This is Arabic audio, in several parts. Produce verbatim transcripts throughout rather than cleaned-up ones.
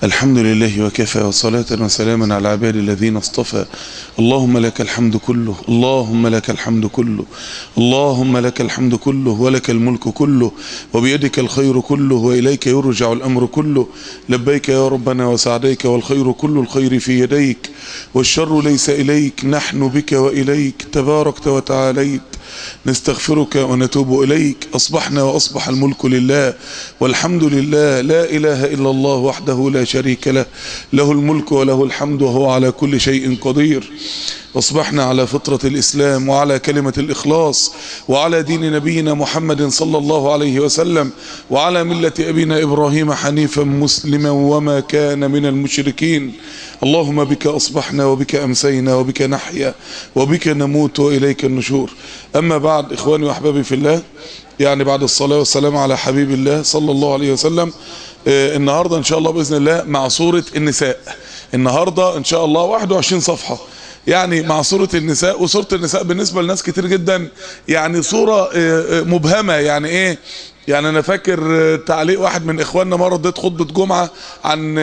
الحمد لله وكفى، وصلاة وسلاما على عباد الذين اصطفى. اللهم لك الحمد كله، اللهم لك الحمد كله، اللهم لك الحمد كله، ولك الملك كله، وبيدك الخير كله، وإليك يرجع الأمر كله. لبيك يا ربنا وسعديك، والخير كل الخير في يديك، والشر ليس إليك، نحن بك وإليك، تباركت وتعاليت. نستغفرك ونتوب إليك. أصبحنا وأصبح الملك لله، والحمد لله، لا إله إلا الله وحده لا شريك له، له الملك وله الحمد وهو على كل شيء قدير. أصبحنا على فطرة الإسلام، وعلى كلمة الإخلاص، وعلى دين نبينا محمد صلى الله عليه وسلم، وعلى ملة أبينا إبراهيم حنيفا مسلما وما كان من المشركين. اللهم بك أصبحنا، وبك أمسينا، وبك نحيا، وبك نموت، وإليك النشور. أما بعد، إخواني وأحبابي في الله، يعني بعد الصلاة والسلام على حبيب الله صلى الله عليه وسلم، آه النهاردة إن شاء الله بإذن الله مع سورة النساء. النهاردة إن شاء الله واحد وعشرين صفحة، يعني مع سورة النساء. وسورة النساء بالنسبة لناس كتير جدا يعني سورة آه مبهمة. يعني إيه؟ يعني انا فاكر تعليق واحد من اخواننا مره اديت خطبه جمعه عن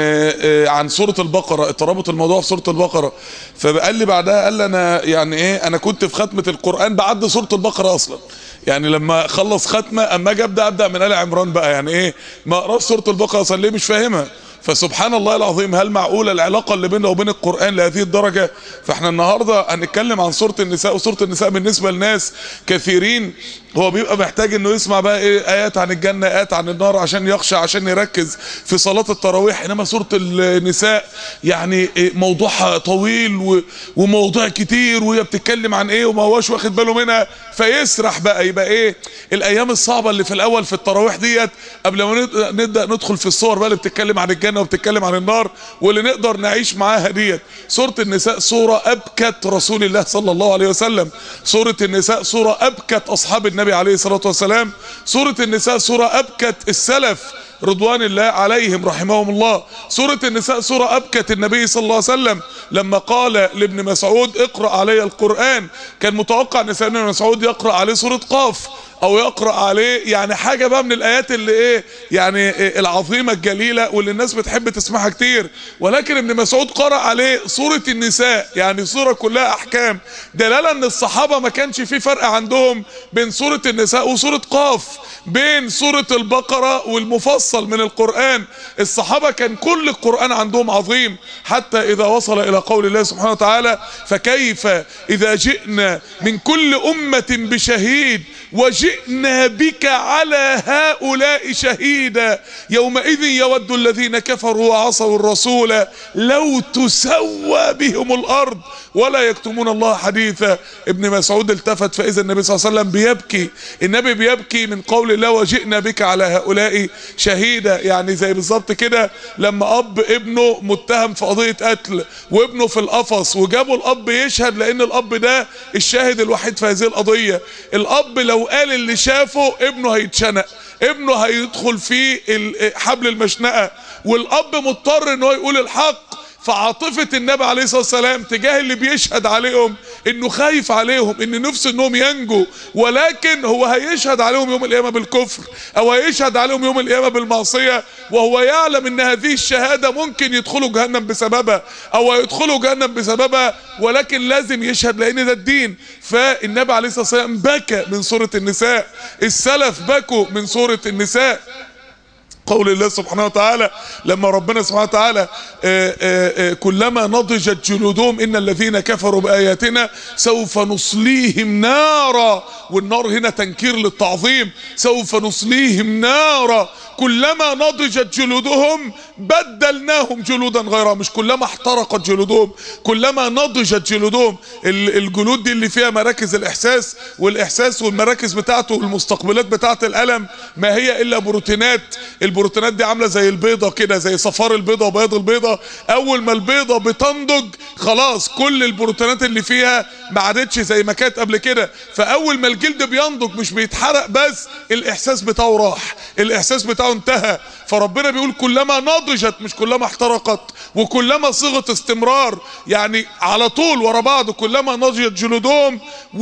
عن سوره البقره، اتربط الموضوع في سوره البقره، فقال لي بعدها، قال لي انا يعني ايه، انا كنت في ختمه القران بعد سوره البقره اصلا، يعني لما اخلص ختمه اما اجي ابدا ابدا من ال عمران بقى، يعني ايه ما اقراش سوره البقره اصلا، ليه؟ مش فاهمها. فسبحان الله العظيم، هل معقوله العلاقه اللي بيننا وبين القران لهذه الدرجه؟ فاحنا النهارده هنتكلم عن سوره النساء. وسوره النساء بالنسبه لناس كثيرين هو بيبقى محتاج انه يسمع بقى ايه، ايات عن الجنه، ايات عن النار، عشان يخشى، عشان يركز في صلاه التراويح. انما سوره النساء يعني موضوعها طويل وموضوع كتير، وهي بتتكلم عن ايه وما هوش واخد باله منها، فيسرح بقى. يبقى ايه الايام الصعبه اللي في الاول في التراويح ديت، قبل ما نبدا ندخل في الصور بقى اللي بتتكلم عن الجنه وبتتكلم عن النار واللي نقدر نعيش معاها ديت. سوره النساء سوره ابكت رسول الله صلى الله عليه وسلم. سوره النساء سوره ابكت اصحاب النبي عليه الصلاه والسلام. سوره النساء سوره ابكت السلف رضوان الله عليهم رحمهم الله. سورة النساء سورة أبكت النبي صلى الله عليه وسلم لما قال لابن مسعود اقرأ علي القرآن. كان متوقع ان سيدنا ابن مسعود يقرأ عليه سورة قاف، او يقرأ عليه يعني حاجة بقى من الايات اللي ايه يعني إيه العظيمة الجليلة واللي الناس بتحب تسمعها كتير، ولكن ابن مسعود قرأ عليه سورة النساء، يعني سورة كلها احكام، دلالة ان الصحابة ما كانش في فرق عندهم بين سورة النساء وسورة قاف، بين سورة البقرة والمفصل من القرآن. الصحابة كان كل القرآن عندهم عظيم، حتى اذا وصل الى قول الله سبحانه وتعالى فكيف اذا جئنا من كل امة بشهيد وجئنا بك على هؤلاء شهيدا يومئذ يود الذين كفروا وعصوا الرسول لو تسوى بهم الارض ولا يكتمون الله حديثا. ابن مسعود التفت فاذا النبي صلى الله عليه وسلم بيبكي، النبي بيبكي من قول الله وجئنا بك على هؤلاء شهيدا. يعني زي بالظبط كده لما اب ابنه متهم في قضية قتل وابنه في القفص، وجابوا الاب يشهد لان الاب ده الشاهد الوحيد في هذه القضية. الاب لو قال اللي شافه ابنه هيتشنق، ابنه هيدخل في حبل المشنقة، والاب مضطر ان هو يقول الحق. فعاطفة النبي عليه الصلاة والسلام تجاه اللي بيشهد عليهم انه خايف عليهم، ان نفسه انهم ينجوا، ولكن هو هيشهد عليهم يوم القيامة بالكفر، او هيشهد عليهم يوم القيامة بالمعصية، وهو يعلم ان هذه الشهادة ممكن يدخلوا جهنم بسببها او هيدخلوا جهنم بسببها، ولكن لازم يشهد لان ده الدين. فالنبي عليه الصلاة والسلام بكى من سورة النساء، السلف بكوا من سورة النساء. قول الله سبحانه وتعالى لما ربنا سبحانه وتعالى آآ آآ كلما نضجت جلودهم ان الذين كفروا باياتنا سوف نصليهم نارا، والنار هنا تنكير للتعظيم، سوف نصليهم نارا كلما نضجت جلودهم بدلناهم جلودا غيرها، مش كلما احترقت جلودهم، كلما نضجت جلودهم. الجلود دي اللي فيها مراكز الاحساس، والاحساس والمراكز بتاعته والمستقبلات بتاعه الالم ما هي الا بروتينات. البروتينات دي عامله زي البيضه كده، زي صفار البيضه وبياض البيضه. اول ما البيضه بتنضج خلاص كل البروتينات اللي فيها ما عادتش زي ما كانت قبل كده. فاول ما الجلد بينضج مش بيتحرق بس، الاحساس بتاعه راح، الاحساس بتاعه انتهى. فربنا بيقول كلما نضجت مش كلما احترقت، وكلما صيغة استمرار يعني على طول ورا بعض، كلما نضجت جلودهم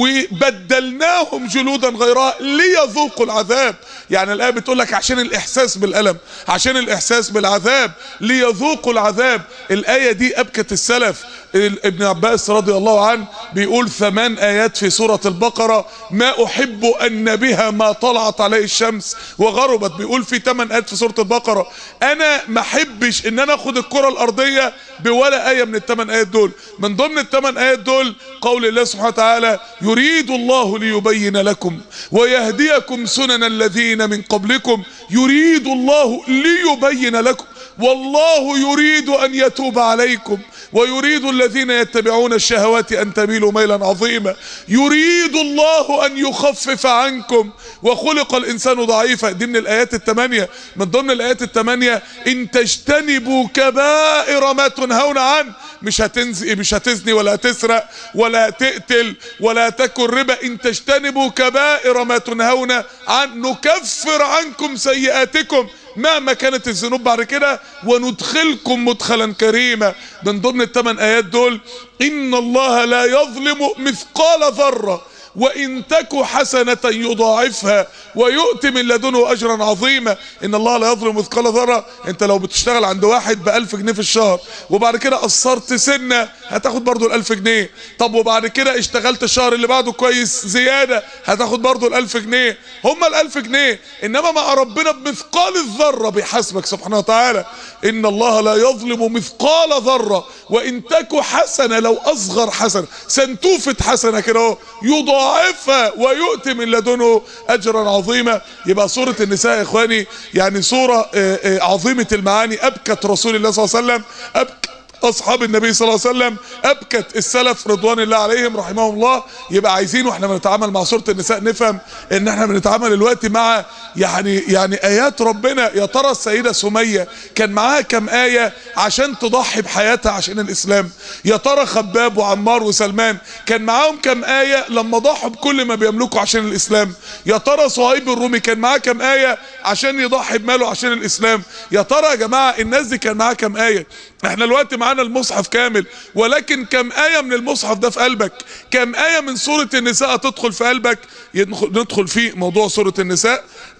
وبدلناهم جلودا غيرها ليذوقوا العذاب. يعني الآية بتقول لك عشان الإحساس بالألم، عشان الإحساس بالعذاب، ليذوقوا العذاب. الآية دي أبكت السلف. ابن عباس رضي الله عنه بيقول ثمان آيات في سورة البقرة ما أحب أن بها ما طلعت عليه الشمس وغربت. بيقول في ثمان آيات في سورة البقرة أنا ما أحبش إن أنا أخد الكرة الأرضية بولا آية من الثمان آيات دول. من ضمن الثمان آيات دول قول الله سبحانه وتعالى يريد الله ليبين لكم ويهديكم سنن الذين من قبلكم، يريد الله ليبين لكم والله يريد أن يتوب عليكم ويريد الذين يتبعون الشهوات أن تميلوا ميلا عظيما، يريد الله أن يخفف عنكم وخلق الإنسان ضعيفا. دي من الآيات الثمانية. من ضمن الآيات الثمانية إن تجتنبوا كبائر ما تنهون عنه، مش هتنزي مش هتزني ولا هتسرق ولا هتقتل ولا تاكل ربا، إن تجتنبوا كبائر ما تنهون عنه نكفر عنكم سيئاتكم مهما كانت الذنوب بعد كده وندخلكم مدخلا كريما. من ضمن الثمان آيات دول إن الله لا يظلم مثقال ذرة وإن تك حسنة يضاعفها ويؤتي من لدنه أجرا عظيما. إن الله لا يظلم مثقال ذرة. أنت لو بتشتغل عند واحد بألف جنيه في الشهر وبعد كده قصرت سنة هتاخد برضو الألف جنيه. طب وبعد كده اشتغلت الشهر اللي بعده كويس زيادة هتاخد برضو الألف جنيه. هما الألف جنيه، إنما مع ربنا بمثقال الذرة بيحاسبك سبحانه وتعالى. إن الله لا يظلم مثقال ذرة وإن تك حسنة، لو أصغر حسنة سنتوفة حسنة كده يضاعفها ويؤتي من لدنه أجرا عظيما. يبقى سورة النساء يا إخواني يعني سورة عظيمة المعاني، أبكت رسول الله صلى الله عليه وسلم، أبكت أصحاب النبي صلى الله عليه وسلم، أبكت السلف رضوان الله عليهم رحمهم الله. يبقى عايزين واحنا بنتعامل مع سورة النساء نفهم ان احنا بنتعامل دلوقتي مع يعني يعني آيات ربنا. يا ترى السيدة سمية كان معاها كم آية عشان تضحي بحياتها عشان الإسلام؟ يا ترى خباب وعمار وسلمان كان معاهم كم آية لما ضحوا بكل ما بيملكوا عشان الإسلام؟ يا ترى صهيب الرومي كان معاه كم آية عشان يضحي بماله عشان الإسلام؟ يا ترى يا جماعة الناس دي كان معاها كم آية؟ احنا دلوقتي معانا المصحف كامل، ولكن كم آية من المصحف ده في قلبك؟ كم آية من سورة النساء تدخل في قلبك؟ ندخل في موضوع سورة النساء.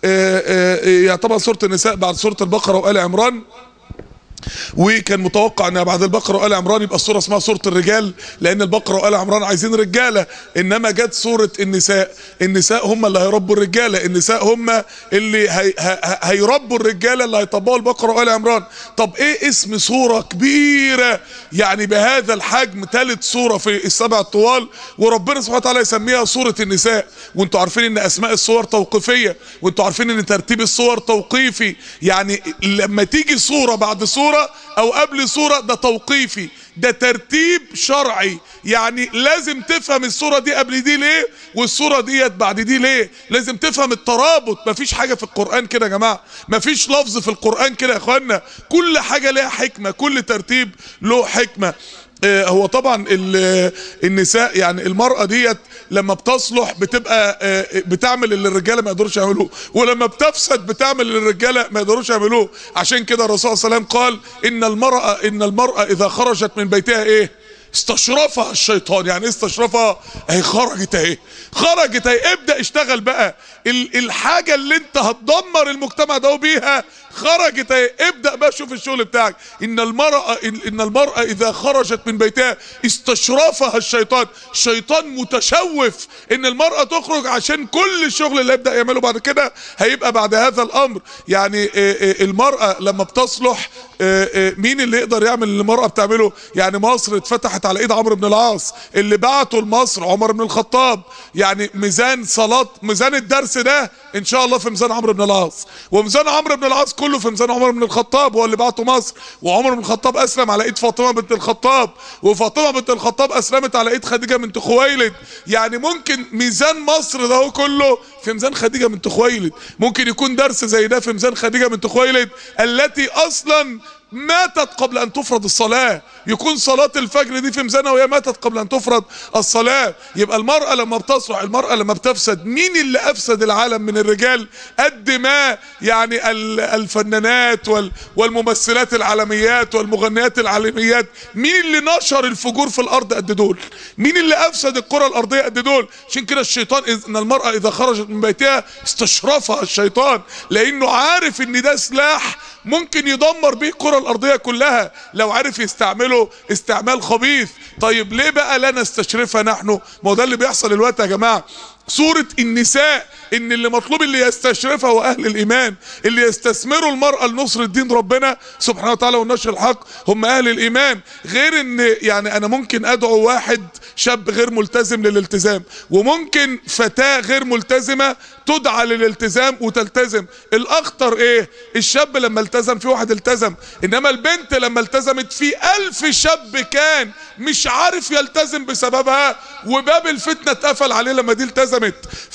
يعتبر سورة النساء بعد سورة البقرة وآل عمران، وكان متوقع ان بعد البقره وآل عمران يبقى السوره اسمها سوره الرجال، لان البقره وآل عمران عايزين رجاله، انما جت سوره النساء. النساء هم اللي هيربوا الرجاله، النساء هم اللي هي هيربوا الرجاله اللي هيطبقوا البقره وآل عمران. طب ايه اسم سوره كبيره يعني بهذا الحجم، ثالث سوره في السبع الطوال، وربنا سبحانه وتعالى يسميها سوره النساء؟ وانتوا عارفين ان اسماء السور توقيفيه، وانتوا عارفين ان ترتيب السور توقيفي، يعني لما تيجي سوره بعد سوره او قبل سورة ده توقيفي، ده ترتيب شرعي. يعني لازم تفهم السورة دي قبل دي ليه والسورة ديت بعد دي ليه. لازم تفهم الترابط. مفيش حاجة في القرآن كده يا جماعة، مفيش لفظ في القرآن كده يا اخوانا، كل حاجة لها حكمة، كل ترتيب له حكمة. آه هو طبعا النساء يعني المرأة ديت لما بتصلح بتبقى آه بتعمل اللي الرجالة ما يقدروش يعملوه، ولما بتفسد بتعمل اللي الرجالة ما يقدروش يعملوه. عشان كده الرسول صلى الله عليه وسلم قال ان المرأة ان المرأة اذا خرجت من بيتها ايه؟ استشرفها الشيطان. يعني ايه استشرفها؟ اهي خرجت اهي، خرجت اهي، ابدأ اشتغل بقى. الحاجة اللي انت هتدمر المجتمع ده بيها خرجت اهي، ابدأ بقى شوف الشغل بتاعك. ان المرأة ان المرأة اذا خرجت من بيتها استشرفها الشيطان. الشيطان متشوف ان المرأة تخرج عشان كل الشغل اللي يبدأ يعمله بعد كده هيبقى بعد هذا الامر. يعني المرأة لما بتصلح مين اللي يقدر يعمل اللي المرأة بتعمله؟ يعني مصر اتفتحت على ايد عمرو بن العاص، اللي بعته لمصر عمر بن الخطاب. يعني ميزان صلاة ميزان الدرس ده ان شاء الله في ميزان عمرو بن العاص، وميزان عمرو بن العاص كله في ميزان عمر بن الخطاب، هو اللي بعته مصر. وعمر بن الخطاب اسلم على ايد فاطمة بنت الخطاب، وفاطمة بنت الخطاب اسلمت على ايد خديجة بنت خويلد. يعني ممكن ميزان مصر ده كله في ميزان خديجة بنت خويلد، ممكن يكون درس زي ده في ميزان خديجة بنت خويلد التي اصلا ماتت قبل ان تفرض الصلاة، يكون صلاة الفجر دي في ميزانها وهي ماتت قبل ان تفرض الصلاة. يبقى المرأة لما بتصلح، المرأة لما بتفسد، مين اللي افسد العالم من الرجال؟ قد ما يعني الفنانات والممثلات العالميات والمغنيات العالميات، مين اللي نشر الفجور في الارض قد دول؟ مين اللي افسد الكرة الارضية قد دول؟ عشان كده الشيطان، ان المرأة اذا خرجت من بيتها استشرفها الشيطان، لانه عارف ان ده سلاح ممكن يدمر بيه الكرة الارضية كلها لو عارف يستعمله استعمال خبيث. طيب ليه بقى لا نستشرفها نحن؟ ما هو ده اللي بيحصل الوقت يا جماعة. سورة النساء ان اللي مطلوب اللي يستشرفها هو اهل الايمان، اللي يستثمروا المرأة لنصر الدين ربنا سبحانه وتعالى ونشر الحق هم اهل الايمان. غير ان يعني انا ممكن ادعو واحد شاب غير ملتزم للالتزام، وممكن فتاة غير ملتزمة تدعى للالتزام وتلتزم. الاخطر ايه؟ الشاب لما التزم في واحد التزم، انما البنت لما التزمت في الف شاب كان مش عارف يلتزم بسببها، وباب الفتنة اتقفل عليه لما دي التزمت.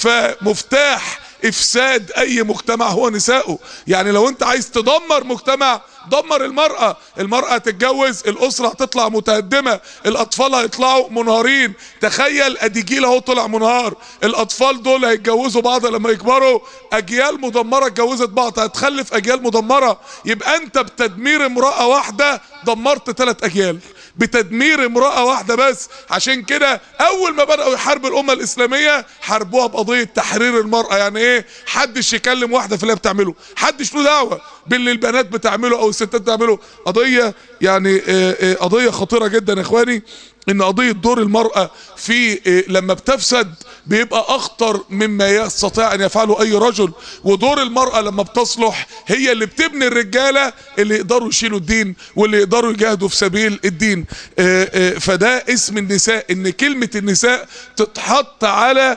فمفتاح افساد اي مجتمع هو نسائه. يعني لو انت عايز تدمر مجتمع، دمر المرأة. المرأة تتجوز، الاسرة هتطلع متهدمة، الاطفال هيطلعوا منهارين. تخيل ادي جيل اهو طلع منهار، الاطفال دول هيتجوزوا بعض لما يكبروا، اجيال مدمرة اتجوزت بعض، هتخلف اجيال مدمرة. يبقى انت بتدمير امرأة واحدة دمرت ثلاث اجيال، بتدمير امرأة واحدة بس. عشان كده اول ما بدأوا يحاربوا الامة الاسلامية حاربوها بقضية تحرير المرأة. يعني ايه؟ حدش يكلم واحدة في اللي بتعمله، حدش له دعوة باللي البنات بتعمله او الستات بتعمله. قضية يعني قضية خطيرة جدا يا اخواني، ان قضية دور المرأة في لما بتفسد بيبقى اخطر مما يستطيع ان يفعله اي رجل. ودور المرأة لما بتصلح هي اللي بتبني الرجالة اللي يقدروا يشيلوا الدين واللي يقدروا يجاهدوا في سبيل الدين. فده اسم النساء، ان كلمة النساء تتحط على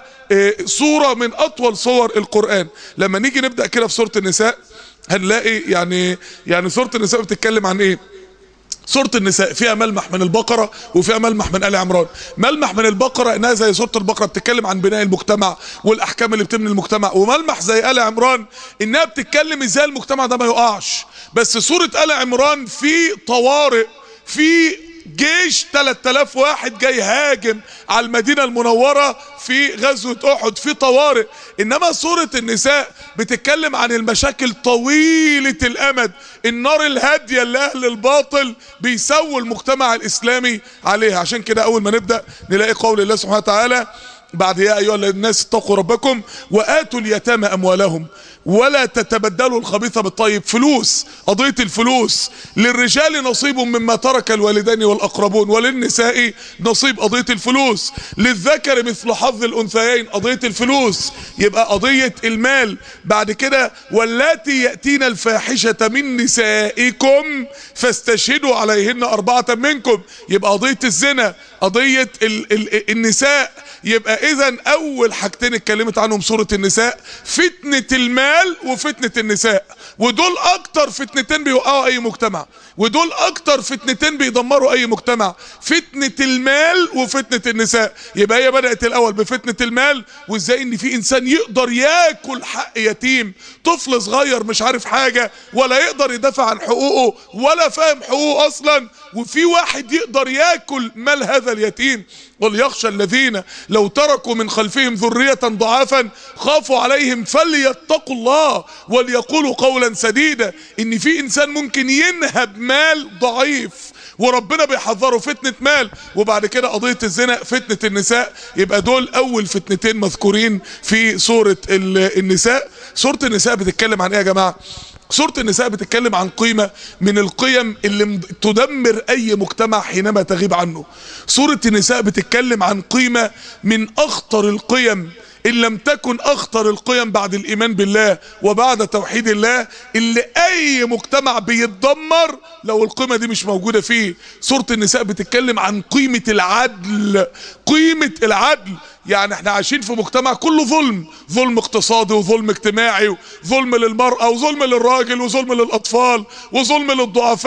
صورة من اطول صور القرآن. لما نيجي نبدأ كده في سورة النساء هنلاقي يعني يعني سورة النساء بتتكلم عن ايه؟ سورة النساء فيها ملمح من البقرة وفيها ملمح من آل عمران. ملمح من البقرة انها زي سورة البقرة بتتكلم عن بناء المجتمع والاحكام اللي بتبني المجتمع، وملمح زي آل عمران انها بتتكلم ازاي المجتمع ده ما يقعش. بس سورة آل عمران في طوارئ، في جيش ثلاثة آلاف واحد جاي هاجم على المدينة المنورة في غزوة احد، في طوارئ. انما سورة النساء بتتكلم عن المشاكل طويلة الامد، النار الهادية اللي اهل الباطل بيسووا المجتمع الاسلامي عليها. عشان كده اول ما نبدأ نلاقي قول الله سبحانه وتعالى بعد يا ايها الناس اتقوا ربكم واتوا اليتامى اموالهم ولا تتبدلوا الخبيث بالطيب. فلوس، قضية الفلوس. للرجال نصيب مما ترك الوالدين والاقربون وللنساء نصيب، قضية الفلوس. للذكر مثل حظ الانثيين، قضية الفلوس. يبقى قضية المال. بعد كده واللاتي يأتين الفاحشة من نسائكم فاستشهدوا عليهن أربعة منكم. يبقى قضية الزنا، قضية ال ال النساء. يبقى اذا اول حاجتين اتكلمت عنهم سورة النساء فتنة المال وفتنة النساء، ودول اكتر فتنتين بيوقعوا اي مجتمع، ودول اكتر فتنتين بيدمروا اي مجتمع، فتنة المال وفتنة النساء. يبقى هي بدأت الاول بفتنة المال، وازاي ان في انسان يقدر ياكل حق يتيم، طفل صغير مش عارف حاجة ولا يقدر يدافع عن حقوقه ولا فاهم حقوقه اصلا، وفي واحد يقدر ياكل مال هذا اليتيم. وليخشى الذين لو تركوا من خلفهم ذرية ضعافا خافوا عليهم فليتقوا الله وليقولوا قولا سديدا. ان في انسان ممكن ينهب مال ضعيف وربنا بيحذره، فتنة مال. وبعد كده قضية الزنا، فتنة النساء. يبقى دول اول فتنتين مذكورين في سورة النساء. سورة النساء بتتكلم عن ايه يا جماعة؟ سورة النساء بتتكلم عن قيمة من القيم اللي تدمر اي مجتمع حينما تغيب عنه. سورة النساء بتتكلم عن قيمة من اخطر القيم، ان لم تكن اخطر القيم بعد الايمان بالله وبعد توحيد الله، اللي اي مجتمع بيتدمر لو القيمة دي مش موجودة فيه. سورة النساء بتتكلم عن قيمة العدل، قيمة العدل. يعني احنا عايشين في مجتمع كله ظلم، ظلم اقتصادي وظلم اجتماعي وظلم للمرأة وظلم للراجل وظلم للاطفال وظلم للضعفاء.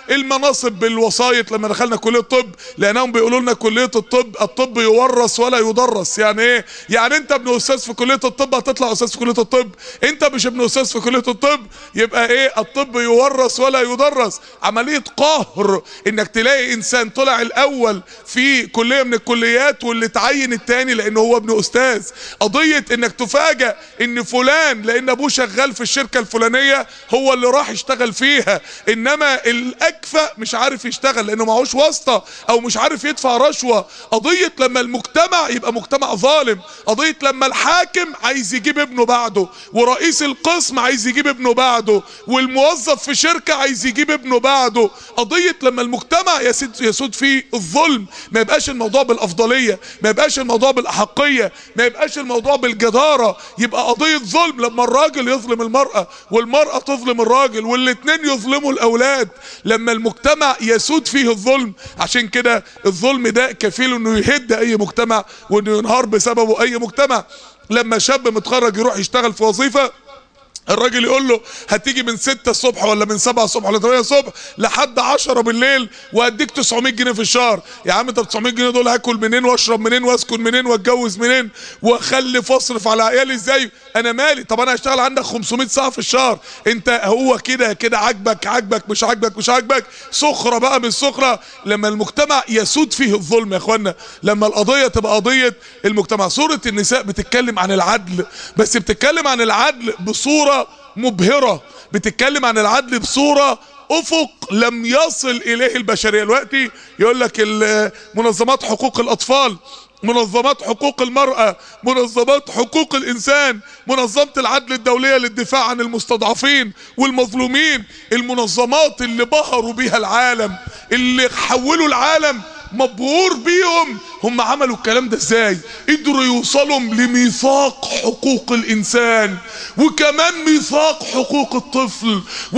المناصب بالوسايط. لما دخلنا كليه الطب لانهم بيقولوا لنا كليه الطب الطب يورث ولا يدرس. يعني ايه؟ يعني انت ابن استاذ في كليه الطب هتطلع استاذ في كليه الطب، انت مش ابن استاذ في كليه الطب يبقى ايه؟ الطب يورث ولا يدرس. عمليه قهر انك تلاقي انسان طلع الاول في كليه من الكليات واللي تعين التاني لانه هو ابن استاذ. قضيه انك تفاجأ ان فلان لان ابوه شغال في الشركه الفلانيه هو اللي راح يشتغل فيها، انما الاكفأ مش عارف يشتغل لانه معهوش واسطه او مش عارف يدفع رشوه. قضيه لما المجتمع يبقى مجتمع ظالم، قضيه لما الحاكم عايز يجيب ابنه بعده، ورئيس القسم عايز يجيب ابنه بعده، والموظف في شركه عايز يجيب ابنه بعده. قضيه لما المجتمع يسود يسود فيه الظلم، ما يبقاش الموضوع بالافضليه، ما يبقاش الموضوع بالاحقيه، ما يبقاش الموضوع بالجداره، يبقى قضيه ظلم. لما الراجل يظلم المراه والمراه تظلم الراجل والاتنين يظلموا الاولاد، لما المجتمع يسود فيه الظلم. عشان كده الظلم ده كفيل انه يهد اي مجتمع وانه ينهار بسببه اي مجتمع. لما شاب متخرج يروح يشتغل في وظيفه، الراجل يقول له هتيجي من ستة الصبح ولا من سبعة الصبح ولا تمانية الصبح لحد عشرة بالليل وهديك تسعمية جنيه في الشهر. يا عم طب تسعمية جنيه دول هاكل منين واشرب منين واسكن منين واتجوز منين واخلف واصرف على عيالي ازاي؟ انا مالي؟ طب انا هشتغل عندك خمسمية ساعه في الشهر. انت هو كده كده عاجبك عاجبك مش عاجبك مش عاجبك، سخره بقى مش سخره. لما المجتمع يسود فيه الظلم يا اخوانا، لما القضيه تبقى قضيه المجتمع. سوره النساء بتتكلم عن العدل، بس بتتكلم عن العدل بصوره مبهرة، بتتكلم عن العدل بصورة افق لم يصل اليه البشرية. دلوقتي يقول لك منظمات حقوق الاطفال، منظمات حقوق المرأة، منظمات حقوق الانسان، منظمة العدل الدولية للدفاع عن المستضعفين والمظلومين، المنظمات اللي بهروا بيها العالم، اللي حولوا العالم مبهور بيهم. هم عملوا الكلام ده ازاي؟ قدروا يوصلوا لميثاق حقوق الانسان، وكمان ميثاق حقوق الطفل،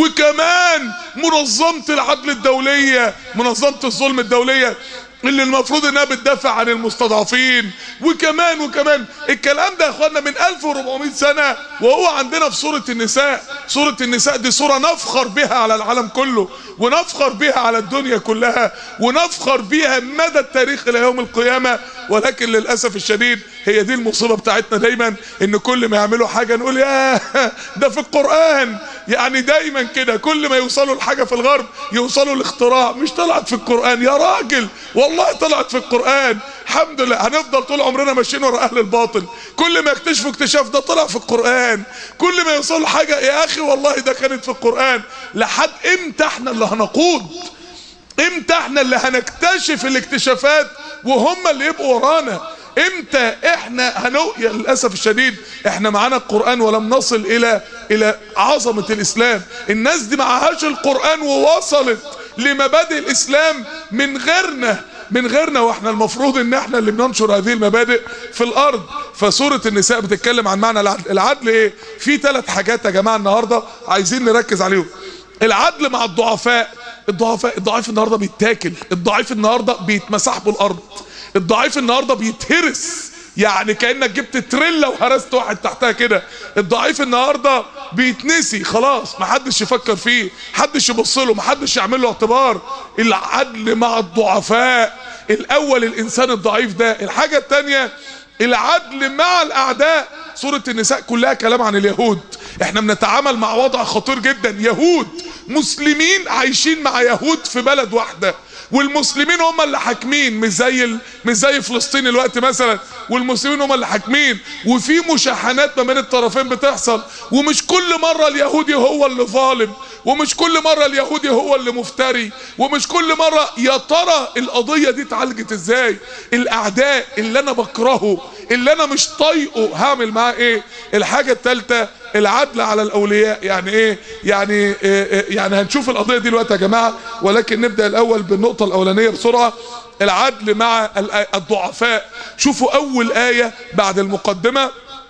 وكمان منظمة العدل الدولية، منظمة الظلم الدولية اللي المفروض انها بتدافع عن المستضعفين، وكمان وكمان الكلام ده يا اخوانا من ألف وأربعمية سنة وهو عندنا في سورة النساء. سورة النساء دي سورة نفخر بها على العالم كله، ونفخر بها على الدنيا كلها، ونفخر بها مدى التاريخ الى يوم القيامة. ولكن للأسف الشديد هي دي المصيبة بتاعتنا دايما، ان كل ما يعملوا حاجة نقول يا ده في القرآن. يعني دايما كده كل ما يوصلوا لحاجة في الغرب يوصلوا لاختراع، مش طلعت في القرآن يا راجل، والله طلعت في القرآن. الحمد لله. هنفضل طول عمرنا ماشيين ورا اهل الباطل، كل ما يكتشفوا اكتشاف ده طلع في القرآن، كل ما يوصلوا حاجة يا اخي والله ده كانت في القرآن. لحد امتى احنا اللي هنقود؟ امتى احنا اللي هنكتشف الاكتشافات وهم اللي يبقوا ورانا؟ امتى احنا هنو يا للاسف الشديد احنا معانا القرآن ولم نصل الى الى عظمة الاسلام. الناس دي معهاش القرآن ووصلت لمبادئ الاسلام من غيرنا من غيرنا واحنا المفروض ان احنا اللي بننشر هذه المبادئ في الارض. فسورة النساء بتتكلم عن معنى العدل. العدل ايه؟ في ثلاث حاجات يا جماعة النهاردة عايزين نركز عليهم. العدل مع الضعفاء. الضعفاء الضعيف النهاردة بيتاكل، الضعيف النهاردة بيتمسح بالارض، الضعيف النهاردة بيتهرس، يعني كأنك جبت تريلا وهرست واحد تحتها كده. الضعيف النهاردة بيتنسي خلاص، محدش يفكر فيه، محدش يبص له، محدش يعمل له اعتبار. العدل مع الضعفاء. الاول الانسان الضعيف ده. الحاجة التانية العدل مع الاعداء. سورة النساء كلها كلام عن اليهود. احنا بنتعامل مع وضع خطير جدا، يهود مسلمين عايشين مع يهود في بلد واحدة، والمسلمين هم اللي حاكمين، مش زي مش زي فلسطين الوقت مثلا، والمسلمين هم اللي حاكمين، وفي مشاحنات ما بين الطرفين بتحصل، ومش كل مرة اليهودي هو اللي ظالم، ومش كل مرة اليهودي هو اللي مفتري، ومش كل مرة. يا ترى القضية دي اتعالجت ازاي؟ الاعداء اللي انا بكرهه اللي انا مش طايقه هعمل معاه ايه؟ الحاجة الثالثة العدل على الاولياء. يعني ايه؟ يعني إيه؟ يعني هنشوف القضية دي دلوقتي يا جماعة، ولكن نبدأ الاول بالنقطة الاولانية بسرعة. العدل مع الضعفاء. شوفوا اول آية بعد المقدمة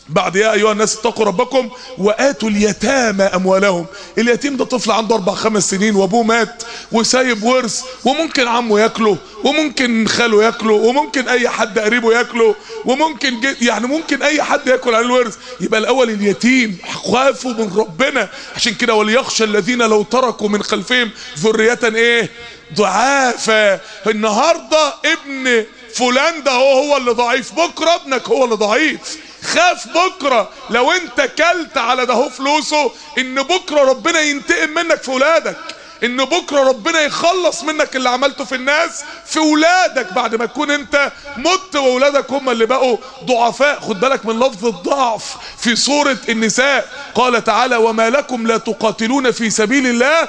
بعد يا ايها الناس اتقوا ربكم واتوا اليتامى اموالهم. اليتيم ده طفل عنده اربع خمس سنين وابوه مات وسايب ورث، وممكن عمه ياكله، وممكن خاله ياكله، وممكن اي حد قريبه ياكله، وممكن جد يعني ممكن اي حد ياكل على الورث. يبقى الاول اليتيم، خافوا من ربنا. عشان كده وليخشى الذين لو تركوا من خلفهم ذرية ايه؟ ضعافا. النهارده ابن فلان ده هو هو اللي ضعيف، بكره ابنك هو اللي ضعيف. خاف بكره لو انت كلت على ده هو فلوسه ان بكره ربنا ينتقم منك في ولادك، ان بكره ربنا يخلص منك اللي عملته في الناس في ولادك بعد ما تكون انت مت وولادك هم اللي بقوا ضعفاء. خد بالك من لفظ الضعف في سورة النساء، قال تعالى وما لكم لا تقاتلون في سبيل الله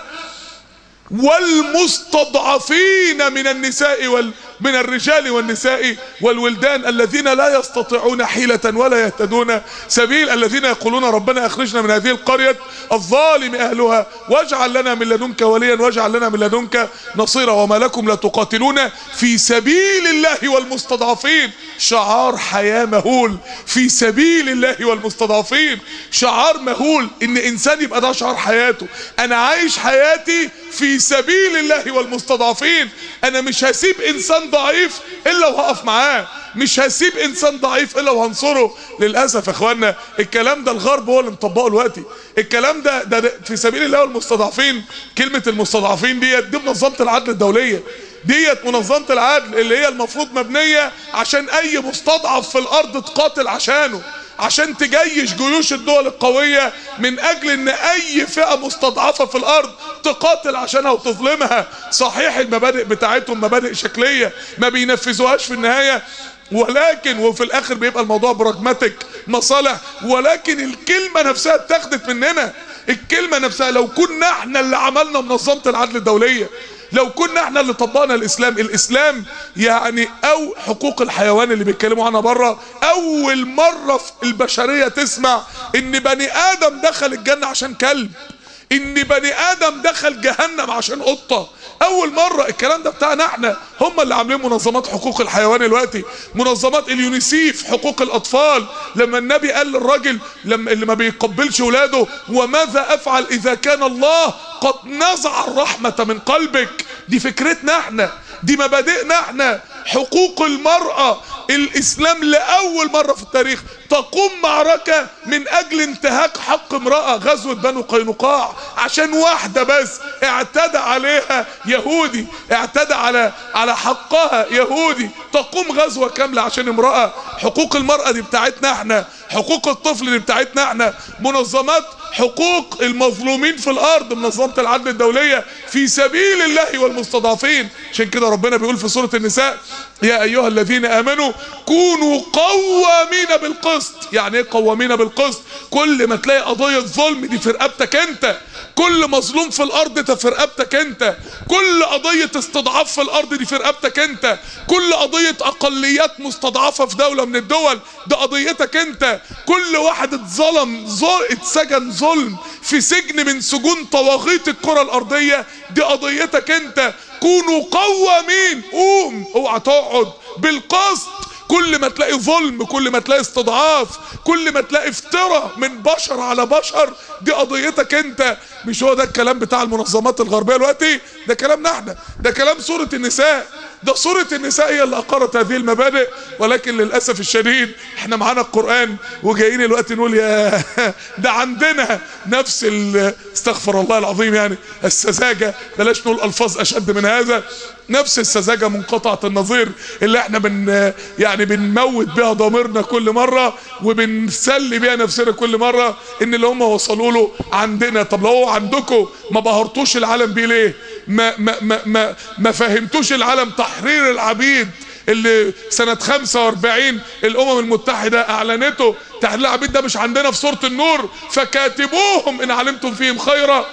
والمستضعفين من النساء وال من الرجال والنساء والولدان الذين لا يستطيعون حيلة ولا يهتدون سبيل، الذين يقولون ربنا اخرجنا من هذه القرية الظالم اهلها واجعل لنا من لدنك وليا واجعل لنا من لدنك نصيرا. وما لكم لا تقاتلون في سبيل الله والمستضعفين، شعار حياة مهول. في سبيل الله والمستضعفين شعار مهول، ان انسان يبقى ده شعار حياته. انا عايش حياتي في سبيل الله والمستضعفين، انا مش هسيب انسان ضعيف الا وهقف معاه، مش هسيب انسان ضعيف الا وهنصره. للاسف يا اخوانا الكلام ده الغرب هو اللي مطبقه دلوقتي. الكلام ده, ده ده في سبيل الله والمستضعفين. كلمه المستضعفين ديت دي منظمه العدل الدوليه، ديت منظمه العدل اللي هي المفروض مبنيه عشان اي مستضعف في الارض تقاتل عشانه، عشان تجيش جيوش الدول القوية من اجل ان اي فئة مستضعفة في الارض تقاتل عشانها وتظلمها. صحيح المبادئ بتاعتهم مبادئ شكلية ما بينفذوهاش في النهاية، ولكن وفي الاخر بيبقى الموضوع براجماتيك مصالح، ولكن الكلمة نفسها اتاخدت مننا. الكلمة نفسها لو كنا احنا اللي عملنا منظمة العدل الدولية، لو كنا احنا اللي طبقنا الاسلام، الاسلام يعني او حقوق الحيوان اللي بيتكلموا عنها بره، اول مرة في البشرية تسمع ان بني ادم دخل الجنة عشان كلب، ان بني ادم دخل جهنم عشان قطة. اول مرة الكلام ده بتاعنا احنا. هم اللي عاملين منظمات حقوق الحيوان دلوقتي، منظمات اليونيسيف حقوق الاطفال. لما النبي قال للراجل لما اللي ما بيقبلش ولاده وماذا افعل اذا كان الله قد نزع الرحمة من قلبك، دي فكرتنا احنا، دي مبادئنا احنا. حقوق المرأة، الاسلام لاول مرة في التاريخ تقوم معركة من اجل انتهاك حق امرأة. غزوة بنو قينقاع عشان واحدة بس اعتدى عليها يهودي، اعتدى على على حقها يهودي، تقوم غزوة كاملة عشان امرأة. حقوق المرأة دي بتاعتنا احنا، حقوق الطفل دي بتاعتنا احنا. منظمات حقوق المظلومين في الارض، منظمة العدل الدولية في سبيل الله والمستضعفين. عشان كده ربنا بيقول في سورة النساء يا ايها الذين امنوا كونوا قوامين بالقسط. يعني ايه قوامين بالقسط؟ كل ما تلاقي قضية ظلم دي في رقبتك انت، كل مظلوم في الارض ده في رقبتك انت، كل قضية استضعاف في الارض دي في رقبتك انت، كل قضية اقليات مستضعفة في دولة من الدول ده قضيتك انت، كل واحد اتظلم ظل اتسجن ظلم في سجن من سجون طواغيت الكرة الارضية دي قضيتك انت. كونوا قوامين، قوم اوعى تقعد بالقسط. كل ما تلاقي ظلم، كل ما تلاقي استضعاف، كل ما تلاقي افتراء من بشر على بشر دي قضيتك انت. مش هو ده الكلام بتاع المنظمات الغربية دلوقتي، ده كلامنا احنا، ده كلام سورة النساء. ده سورة النساء هي اللي اقرت هذه المبادئ. ولكن للأسف الشديد احنا معانا القرآن وجايين الوقت نقول يا ده عندنا نفس استغفر الله العظيم يعني السذاجة، بلاش نقول الفاظ اشد من هذا، نفس السذاجة منقطعة النظير اللي احنا بن يعني بنموت بها ضميرنا كل مرة وبنسلي بها نفسنا كل مرة ان اللي هم وصلوا له عندنا. طب لو هو عندكم ما بهرتوش العالم بيه ليه؟ ما ما ما ما, ما فهمتوش العالم تحرير العبيد اللي سنة خمسة واربعين الامم المتحدة اعلنته؟ تحرير العبيد ده مش عندنا في سورة النور؟ فكاتبوهم ان علمتم فيهم خيرا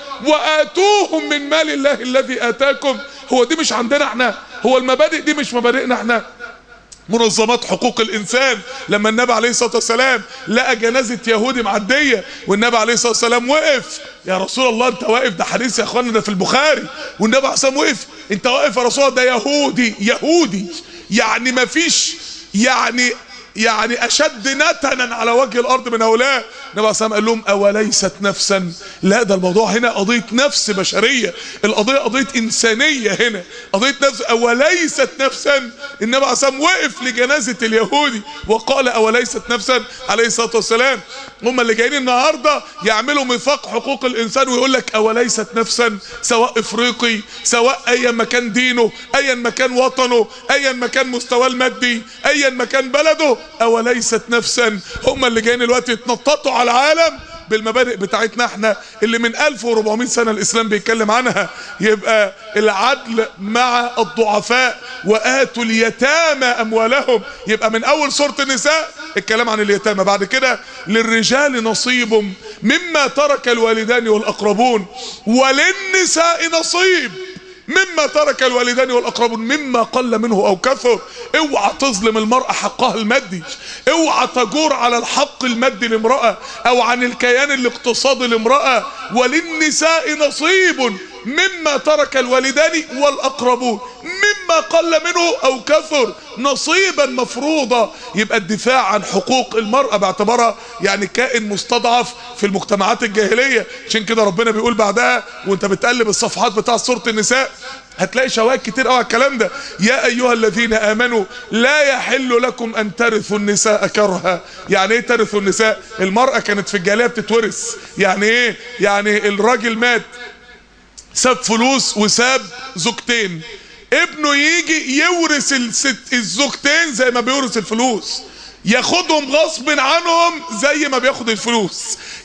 واتوهم من مال الله الذي اتاكم. هو دي مش عندنا احنا؟ هو المبادئ دي مش مبادئنا احنا؟ منظمات حقوق الانسان لما النبي عليه الصلاة والسلام لقى جنازة يهودي معدية والنبي عليه الصلاة والسلام وقف، يا رسول الله انت واقف، ده حديث يا اخوانا ده في البخاري، والنبي عليه الصلاة والسلام وقف، انت واقف يا رسول الله ده يهودي، يهودي يعني ما فيش يعني يعني اشد نتنا على وجه الارض من هؤلاء. النبي عليه الصلاه والسلام قال لهم اوليست نفسا؟ لا، ده الموضوع هنا قضيه نفس بشريه، القضيه قضيه انسانيه هنا، قضيه نفس. اوليست نفسا؟ النبي عليه الصلاه والسلام وقف لجنازه اليهودي وقال اوليست نفسا عليه الصلاه والسلام. هم اللي جايين النهارده يعملوا ميثاق حقوق الانسان ويقول لك اوليست نفسا، سواء افريقي، سواء ايا ما كان دينه، ايا ما كان وطنه، ايا ما كان مستواه المادي، ايا ما كان بلده، اوليست نفسا. هم اللي جايين دلوقتي يتنططوا على العالم بالمبادئ بتاعتنا احنا اللي من ألف وأربعمائة سنة الاسلام بيتكلم عنها. يبقى العدل مع الضعفاء، وآتوا اليتامى اموالهم. يبقى من اول سورة النساء الكلام عن اليتامى، بعد كده للرجال نصيب مما ترك الوالدان والاقربون وللنساء نصيب مما ترك الوالدان والاقربون مما قل منه او كثر. اوعى تظلم المرأة حقها المادي، اوعى تجور على الحق المادي لامرأة او عن الكيان الاقتصادي لامرأة. وللنساء نصيب مما ترك الوالدان والاقربون مما قل منه او كثر، نصيبا مفروضا. يبقى الدفاع عن حقوق المرأة باعتبارها يعني كائن مستضعف في المجتمعات الجاهلية. عشان كده ربنا بيقول بعدها وانت بتقلب الصفحات بتاع سورة النساء هتلاقي شواهد كتير قوي على الكلام ده. يا ايها الذين امنوا لا يحل لكم ان ترثوا النساء كرها. يعني ايه ترثوا النساء؟ المرأة كانت في الجاهلية بتتورث. يعني ايه؟ يعني الراجل مات ساب فلوس وساب زوجتين، ابنه يجي يورث الست الزوجتين زي ما بيورث الفلوس، ياخدهم غصب عنهم زي ما بياخد الفلوس،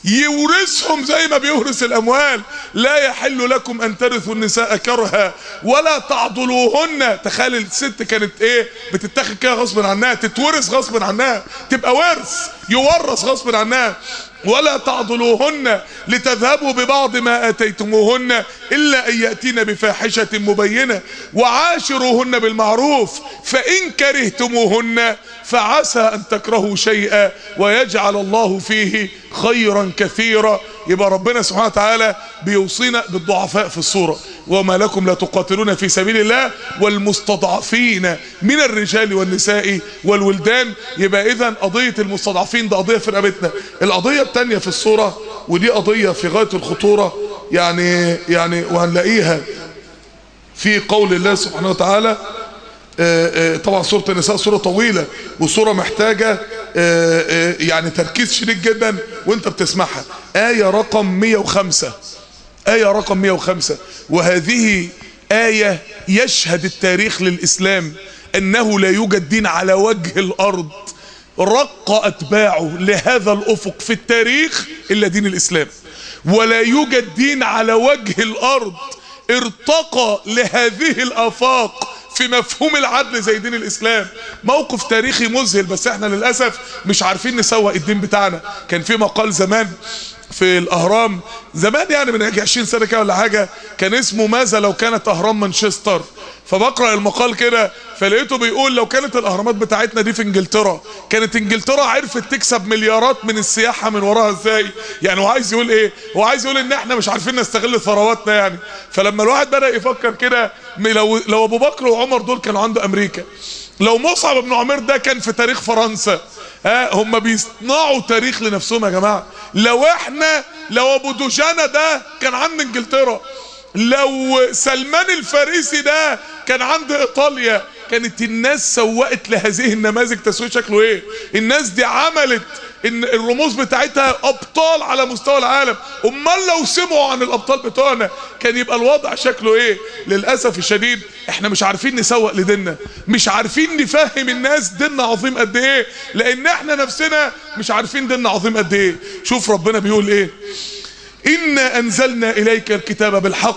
يورثهم زي ما بيورث الاموال. لا يحل لكم ان ترثوا النساء كرها ولا تعضلوهن. تخيل الست كانت ايه؟ بتتاخد كده غصب عنها، تتورث غصب عنها، تبقى ورث يورث غصب عنها. ولا تعضلوهن لتذهبوا ببعض ما اتيتموهن الا ان ياتين بفاحشه مبينه وعاشروهن بالمعروف فان كرهتموهن فعسى ان تكرهوا شيئا ويجعل الله فيه خيرا كثيرا. يبقى ربنا سبحانه وتعالى بيوصينا بالضعفاء في الصورة. وما لكم لا تقاتلون في سبيل الله والمستضعفين من الرجال والنساء والولدان. يبقى اذا قضية المستضعفين ده قضية في رقبتنا. القضية الثانية في الصورة ودي قضية في غاية الخطورة، يعني يعني وهنلاقيها في قول الله سبحانه وتعالى. آآ آآ طبعا سورة النساء سورة طويلة وسورة محتاجة آآ يعني تركيز شديد جدا وانت بتسمعها. آية رقم مئة وخمسة، آية رقم مئة وخمسة، وهذه آية يشهد التاريخ للإسلام أنه لا يوجد دين على وجه الأرض رق أتباعه لهذا الأفق في التاريخ إلا دين الإسلام، ولا يوجد دين على وجه الأرض ارتقى لهذه الآفاق في مفهوم العدل زي دين الاسلام. موقف تاريخي مذهل، بس احنا للاسف مش عارفين نسوق الدين بتاعنا. كان في مقال زمان في الاهرام زمان، يعني من عشرين سنه كده ولا حاجه، كان اسمه ماذا لو كانت اهرام مانشستر. فبقرا المقال كده فلقيته بيقول لو كانت الاهرامات بتاعتنا دي في انجلترا، كانت انجلترا عرفت تكسب مليارات من السياحه من وراها ازاي؟ يعني هو عايز يقول ايه؟ هو عايز يقول ان احنا مش عارفين نستغل ثرواتنا يعني. فلما الواحد بدا يفكر كده، لو لو ابو بكر وعمر دول كانوا عند امريكا، لو مصعب بن عمير ده كان في تاريخ فرنسا، ها هم بيصنعوا تاريخ لنفسهم يا جماعه. لو احنا لو ابو دجانه ده كان عند انجلترا، لو سلمان الفارسي ده كان عند ايطاليا، كانت الناس سوقت لهذه النماذج تسويق شكله ايه. الناس دي عملت ان الرموز بتاعتها ابطال على مستوى العالم. امال لو سمعوا عن الابطال بتوعنا كان يبقى الوضع شكله ايه؟ للاسف الشديد احنا مش عارفين نسوق لديننا، مش عارفين نفهم الناس ديننا عظيم قد ايه، لان احنا نفسنا مش عارفين ديننا عظيم قد ايه. شوف ربنا بيقول ايه: إنا أنزلنا إليك الكتاب بالحق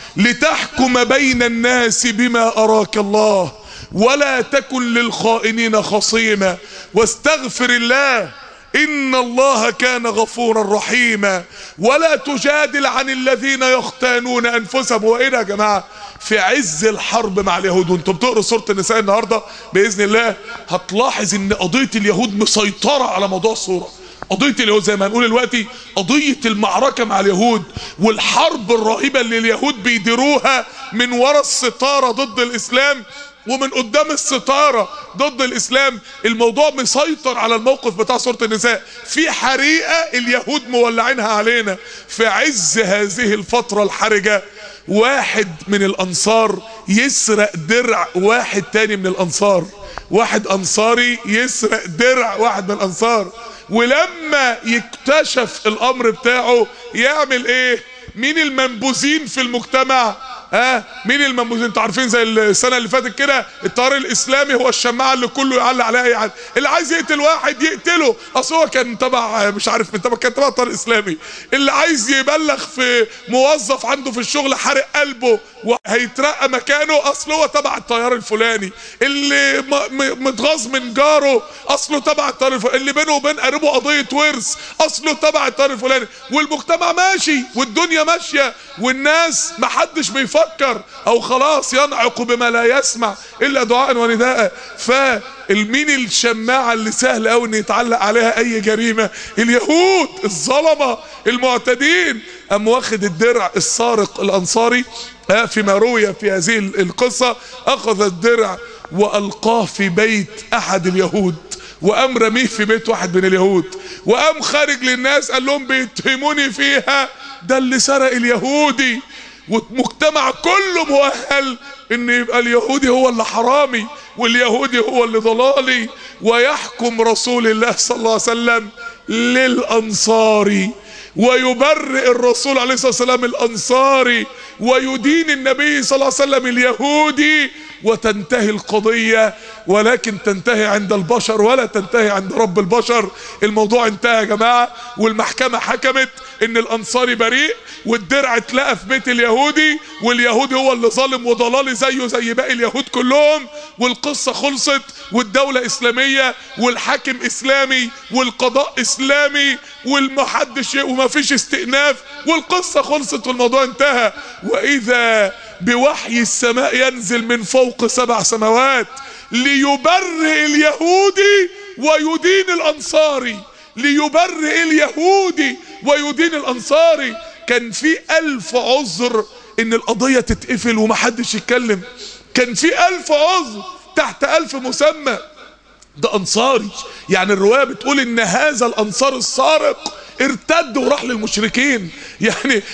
لتحكم بين الناس بما أراك الله ولا تكن للخائنين خصيما واستغفر الله إن الله كان غفورا رحيما ولا تجادل عن الذين يختانون أنفسهم. وإيه يا جماعة؟ في عز الحرب مع اليهود، وانتم بتقروا سورة النساء النهاردة بإذن الله هتلاحظ إن قضية اليهود مسيطرة على موضوع الصورة. قضية اليهود زي ما هنقول دلوقتي، قضية المعركة مع اليهود والحرب الرهيبة اللي اليهود بيديروها من وراء الستارة ضد الإسلام، ومن قدام الستارة ضد الاسلام. الموضوع مسيطر على الموقف بتاع سورة النساء. في حريقة اليهود مولعينها علينا. في عز هذه الفترة الحرجة واحد من الانصار يسرق درع واحد تاني من الانصار. واحد انصاري يسرق درع واحد من الانصار، ولما يكتشف الامر بتاعه يعمل ايه؟ مين المنبوذين في المجتمع؟ ها آه مين المنبوذين؟ انتوا عارفين زي السنه اللي فاتت كده التيار الاسلامي هو الشماعه اللي كله يعلق عليها اي حد. اللي عايز يقتل واحد يقتله، اصل هو كان تبع مش عارف من تبع كان تبع التيار الاسلامي. اللي عايز يبلغ في موظف عنده في الشغل حرق قلبه وهيترقى مكانه، اصل هو تبع التيار الفلاني. اللي متغاظ من جاره اصله تبع التيار الفلاني. اللي بينه وبين قريبه قضيه ورث اصله تبع التيار الفلاني. والمجتمع ماشي والدنيا ماشيه والناس محدش بيفكر او خلاص ينعق بما لا يسمع الا دعاء ونداء. فالمين الشماعه اللي سهل قوي ان يتعلق عليها اي جريمه؟ اليهود الظلمه المعتدين. قام واخد الدرع السارق الانصاري فيما روي في هذه القصه، اخذ الدرع والقاه في بيت احد اليهود، وقام رميه في بيت واحد من اليهود، وقام خارج للناس قال لهم بيتهموني فيها ده اللي سرق اليهودي. والمجتمع كله مؤهل ان يبقى اليهودي هو اللي حرامي واليهودي هو اللي ضلالي. ويحكم رسول الله صلى الله عليه وسلم للانصاري، ويبرئ الرسول عليه الصلاة والسلام الانصاري، ويدين النبي صلى الله عليه وسلم اليهودي، وتنتهي القضية. ولكن تنتهي عند البشر ولا تنتهي عند رب البشر. الموضوع انتهى يا جماعة، والمحكمة حكمت ان الانصاري بريء، والدرع اتلقى في بيت اليهودي، واليهودي هو اللي ظالم وضلالي زيه زي باقي اليهود كلهم. والقصة خلصت، والدولة اسلامية، والحاكم اسلامي، والقضاء اسلامي، والمحدش وما فيش استئناف، والقصة خلصت والموضوع انتهى. واذا بوحي السماء ينزل من فوق سبع سماوات ليبرئ اليهودي ويدين الانصاري. ليبرئ اليهودي ويدين الانصاري. كان في الف عذر ان القضية تتقفل ومحدش يتكلم. كان في الف عذر تحت الف مسمى. ده انصاري، يعني الرواية بتقول ان هذا الانصار السارق ارتد وراح للمشركين. يعني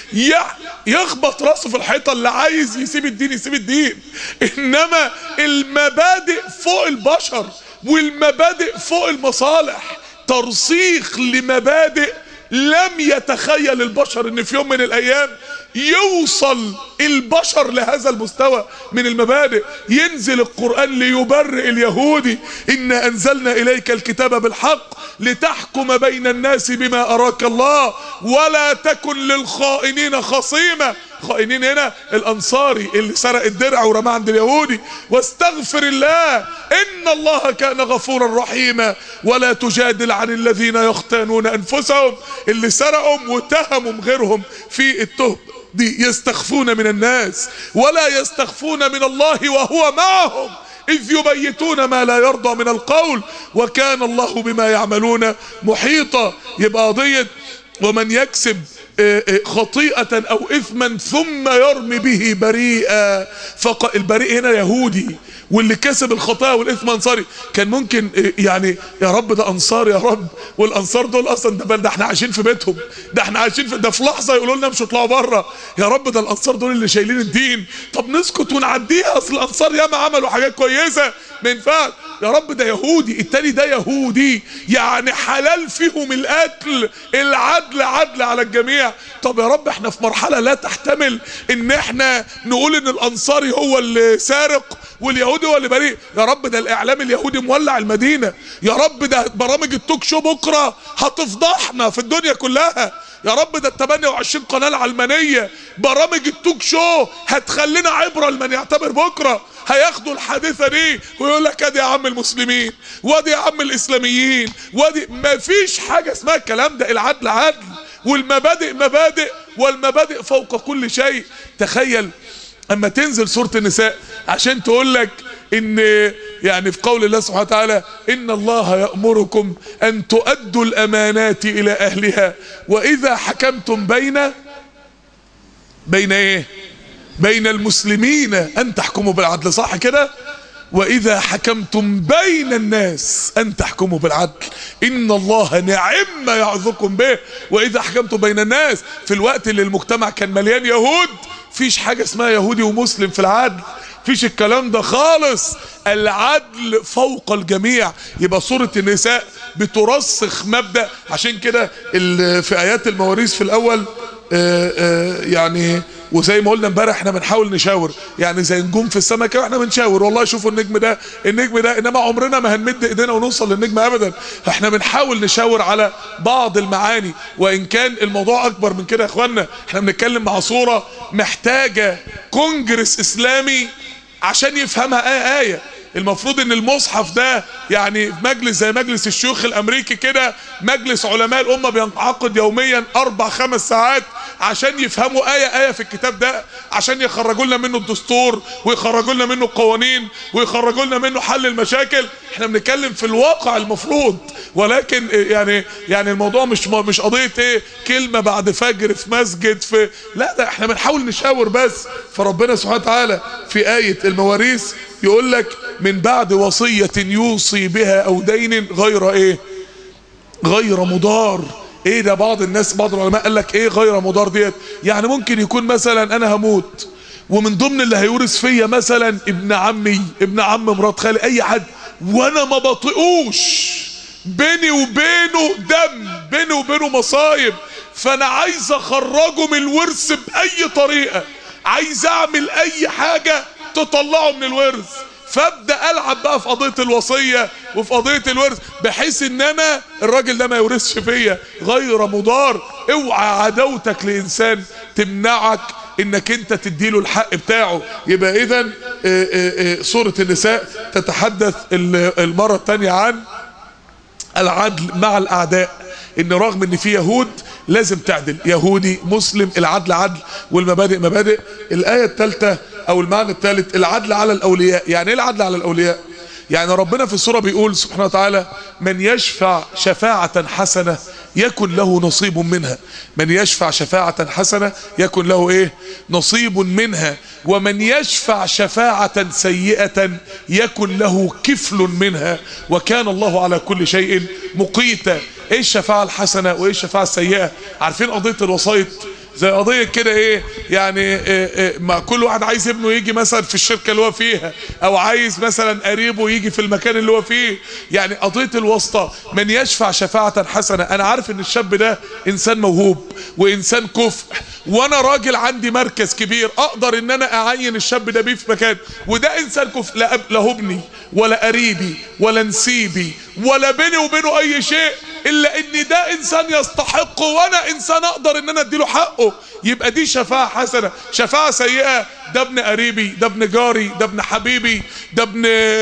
يخبط راسه في الحيطة. اللي عايز يسيب الدين يسيب الدين، انما المبادئ فوق البشر والمبادئ فوق المصالح. ترسيخ لمبادئ لم يتخيل البشر ان في يوم من الايام يوصل البشر لهذا المستوى من المبادئ. ينزل القرآن ليبرئ اليهودي: إنا أنزلنا إليك الكتاب بالحق لتحكم بين الناس بما أراك الله ولا تكن للخائنين خصيما. خائنين هنا الأنصاري اللي سرق الدرع ورماه عند اليهودي. واستغفر الله إن الله كان غفورا رحيما. ولا تجادل عن الذين يختانون أنفسهم، اللي سرقهم واتهموا غيرهم في التهم دي. يستخفون من الناس ولا يستخفون من الله وهو معهم إذ يبيتون ما لا يرضى من القول وكان الله بما يعملون محيطا. يبقى قضية ومن يكسب خطيئة أو إثما ثم يرمي به بريئا. فالبريء هنا يهودي، واللي كسب الخطايا والاثم انصاري. كان ممكن يعني يا رب ده انصار يا رب، والانصار دول اصلا ده, ده احنا عايشين في بيتهم، ده احنا عايشين في ده في لحظه يقولوا لنا مش اطلعوا بره. يا رب ده الانصار دول اللي شايلين الدين. طب نسكت ونعديها، اصل الانصار ياما عملوا حاجات كويسه ما ينفعش. يا رب ده يهودي، التاني ده يهودي، يعني حلال فيهم القتل، العدل عدل على الجميع. طب يا رب احنا في مرحله لا تحتمل ان احنا نقول ان الانصاري هو اللي سارق واليهودي هو اللي بريء. يا رب ده الاعلام اليهودي مولع المدينه. يا رب ده برامج التوك شو بكره هتفضحنا في الدنيا كلها. يا رب ده ال ثمانية وعشرين قناه العلمانيه برامج التوك شو هتخلينا عبره لمن يعتبر بكره. هياخدوا الحادثه دي ويقول لك ادي يا عم المسلمين وادي يا عم الاسلاميين وادي. مفيش حاجه اسمها الكلام ده. العدل عدل والمبادئ مبادئ والمبادئ فوق كل شيء. تخيل اما تنزل سورة النساء عشان تقول لك ان يعني في قول الله سبحانه وتعالى: ان الله يأمركم ان تؤدوا الامانات الى اهلها واذا حكمتم بين بين ايه بين المسلمين ان تحكموا بالعدل. صح كده؟ وإذا حكمتم بين الناس أن تحكموا بالعدل إن الله نعم ما يعظكم به. وإذا حكمتم بين الناس، في الوقت اللي المجتمع كان مليان يهود، فيش حاجة اسمها يهودي ومسلم في العدل، فيش الكلام ده خالص. العدل فوق الجميع. يبقى سورة النساء بترسخ مبدأ. عشان كده في آيات المواريث في الأول آآ آآ يعني، وزي ما قلنا امبارح احنا بنحاول نشاور، يعني زي نجوم في السماء كده واحنا بنشاور، والله شوفوا النجم ده النجم ده، انما عمرنا ما هنمد ايدينا ونوصل للنجم ابدا. احنا بنحاول نشاور على بعض المعاني، وان كان الموضوع اكبر من كده يا اخوانا. احنا بنتكلم مع صورة محتاجة كونجرس اسلامي عشان يفهمها آية آية. المفروض ان المصحف ده يعني مجلس زي مجلس الشيوخ الامريكي كده، مجلس علماء الامة بينعقد يوميا اربع خمس ساعات عشان يفهموا آية آية في الكتاب ده، عشان يخرجوا لنا منه الدستور ويخرجوا لنا منه القوانين ويخرجوا لنا منه حل المشاكل. احنا بنتكلم في الواقع المفروض، ولكن يعني يعني الموضوع مش مش قضية ايه كلمة بعد فجر في مسجد في، لا ده احنا بنحاول نشاور بس. فربنا سبحانه وتعالى في آية المواريث يقول لك من بعد وصية يوصي بها او دين غير ايه غير مضار. ايه ده؟ بعض الناس بعض العلماء قال لك ايه غير مضار ديت؟ يعني ممكن يكون مثلا انا هموت ومن ضمن اللي هيورث فيا مثلا ابن عمي، ابن عم مرات خالي، اي حد، وانا ما بطيقوش، بيني وبينه دم، بيني وبينه مصايب، فانا عايز اخرجه من الورث باي طريقة، عايز اعمل اي حاجة تطلعه من الورث. فابدا العب بقى في قضيه الوصيه وفي قضيه الورث، بحيث ان انا الراجل ده ما يورثش فيا غير مضار. اوعى عداوتك لانسان تمنعك انك انت تديله الحق بتاعه. يبقى اذا سوره النساء تتحدث المره الثانيه عن العدل مع الاعداء، ان رغم ان في يهود لازم تعدل، يهودي مسلم، العدل عدل والمبادئ مبادئ. الايه الثالثه او المعنى الثالث العدل على الاولياء. يعني ايه العدل على الاولياء؟ يعني ربنا في السوره بيقول سبحانه وتعالى من يشفع شفاعه حسنه يكن له نصيب منها. من يشفع شفاعه حسنه يكن له ايه نصيب منها، ومن يشفع شفاعه سيئه يكن له كفل منها وكان الله على كل شيء مقيتا. ايه الشفاعه الحسنه وايه الشفاعه السيئه؟ عارفين قضيه الوسائط زي قضيه كده ايه يعني إيه إيه ما كل واحد عايز ابنه يجي مثلا في الشركه اللي هو فيها، او عايز مثلا قريبه يجي في المكان اللي هو فيه. يعني قضيه الواسطه، من يشفع شفاعه حسنه. انا عارف ان الشاب ده انسان موهوب وانسان كفء، وانا راجل عندي مركز كبير اقدر ان انا اعين الشاب ده بيه في مكان، وده انسان كفء، لا لا ابني ولا قريبي ولا نسيبي ولا بيني وبينه اي شيء، الا ان ده انسان يستحقه وانا انسان اقدر ان انا اديله حقه. يبقى دي شفاعة حسنة. شفاعة سيئة، ده ابن قريبي، ده ابن جاري، ده ابن حبيبي، ده ابن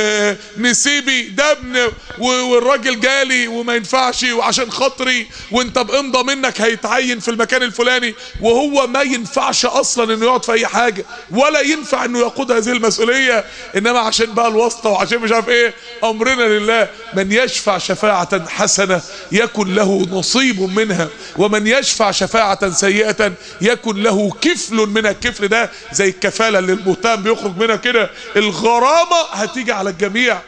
نسيبي، ده ابن والراجل جالي وما ينفعش وعشان خاطري وانت بامضى منك هيتعين في المكان الفلاني، وهو ما ينفعش اصلا انه يقعد في اي حاجة ولا ينفع انه يقود هذه المسؤولية، انما عشان بقى الواسطة وعشان مش عارف ايه. امرنا لله. من يشفع شفاعة حسنة يكن له نصيب منها ومن يشفع شفاعة سيئة يكن له كفل منها. الكفل ده زي الكفالة اللي المتهم بيخرج منها كده، الغرامة هتيجي على الجميع.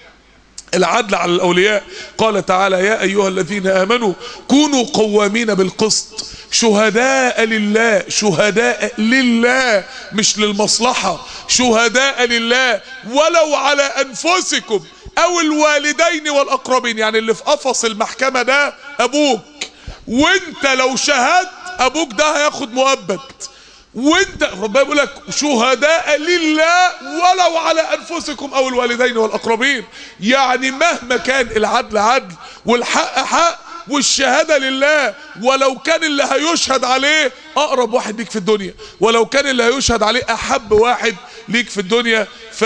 العدل على الأولياء. قال تعالى يا أيها الذين آمنوا كونوا قوامين بالقسط شهداء لله. شهداء لله مش للمصلحة، شهداء لله ولو على أنفسكم أو الوالدين والأقربين. يعني اللي في قفص المحكمة ده أبوك، وانت لو شهدت أبوك ده هياخد مؤبد، وانت ربنا بيقول لك شهداء لله ولو على انفسكم او الوالدين والاقربين. يعني مهما كان العدل عدل والحق حق والشهاده لله، ولو كان اللي هيشهد عليه اقرب واحد ليك في الدنيا، ولو كان اللي هيشهد عليه احب واحد ليك في الدنيا.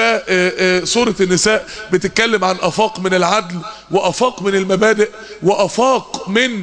فسورة النساء بتتكلم عن افاق من العدل وافاق من المبادئ وافاق من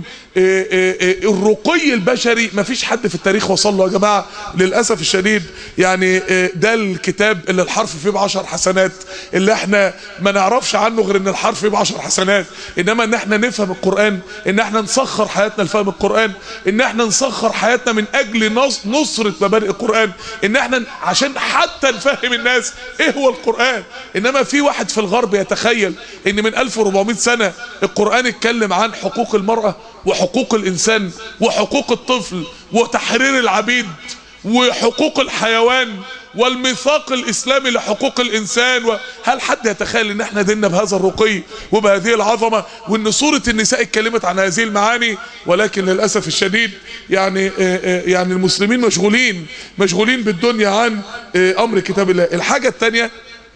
الرقي البشري. مفيش حد في التاريخ وصل له يا جماعة للأسف الشديد. يعني ده الكتاب اللي الحرف فيه بعشر حسنات، اللي احنا ما نعرفش عنه غير ان الحرف فيه بعشر حسنات، انما ان احنا نفهم القرآن، ان احنا نسخر حياتنا لفهم القرآن، ان احنا نسخر حياتنا من اجل نصرة مبادئ القرآن، ان احنا عشان حتى نفهم الناس ايه هو القرآن. انما في واحد في الغرب يتخيل ان من ألف وأربعمائة سنة القرآن اتكلم عن حقوق المرأة وحقوق الانسان وحقوق الطفل وتحرير العبيد وحقوق الحيوان والميثاق الاسلامي لحقوق الانسان. هل حد يتخيل ان احنا ديننا بهذا الرقي وبهذه العظمه، وان سوره النساء اتكلمت عن هذه المعاني؟ ولكن للاسف الشديد يعني يعني المسلمين مشغولين مشغولين بالدنيا عن امر كتاب الله. الحاجه الثانيه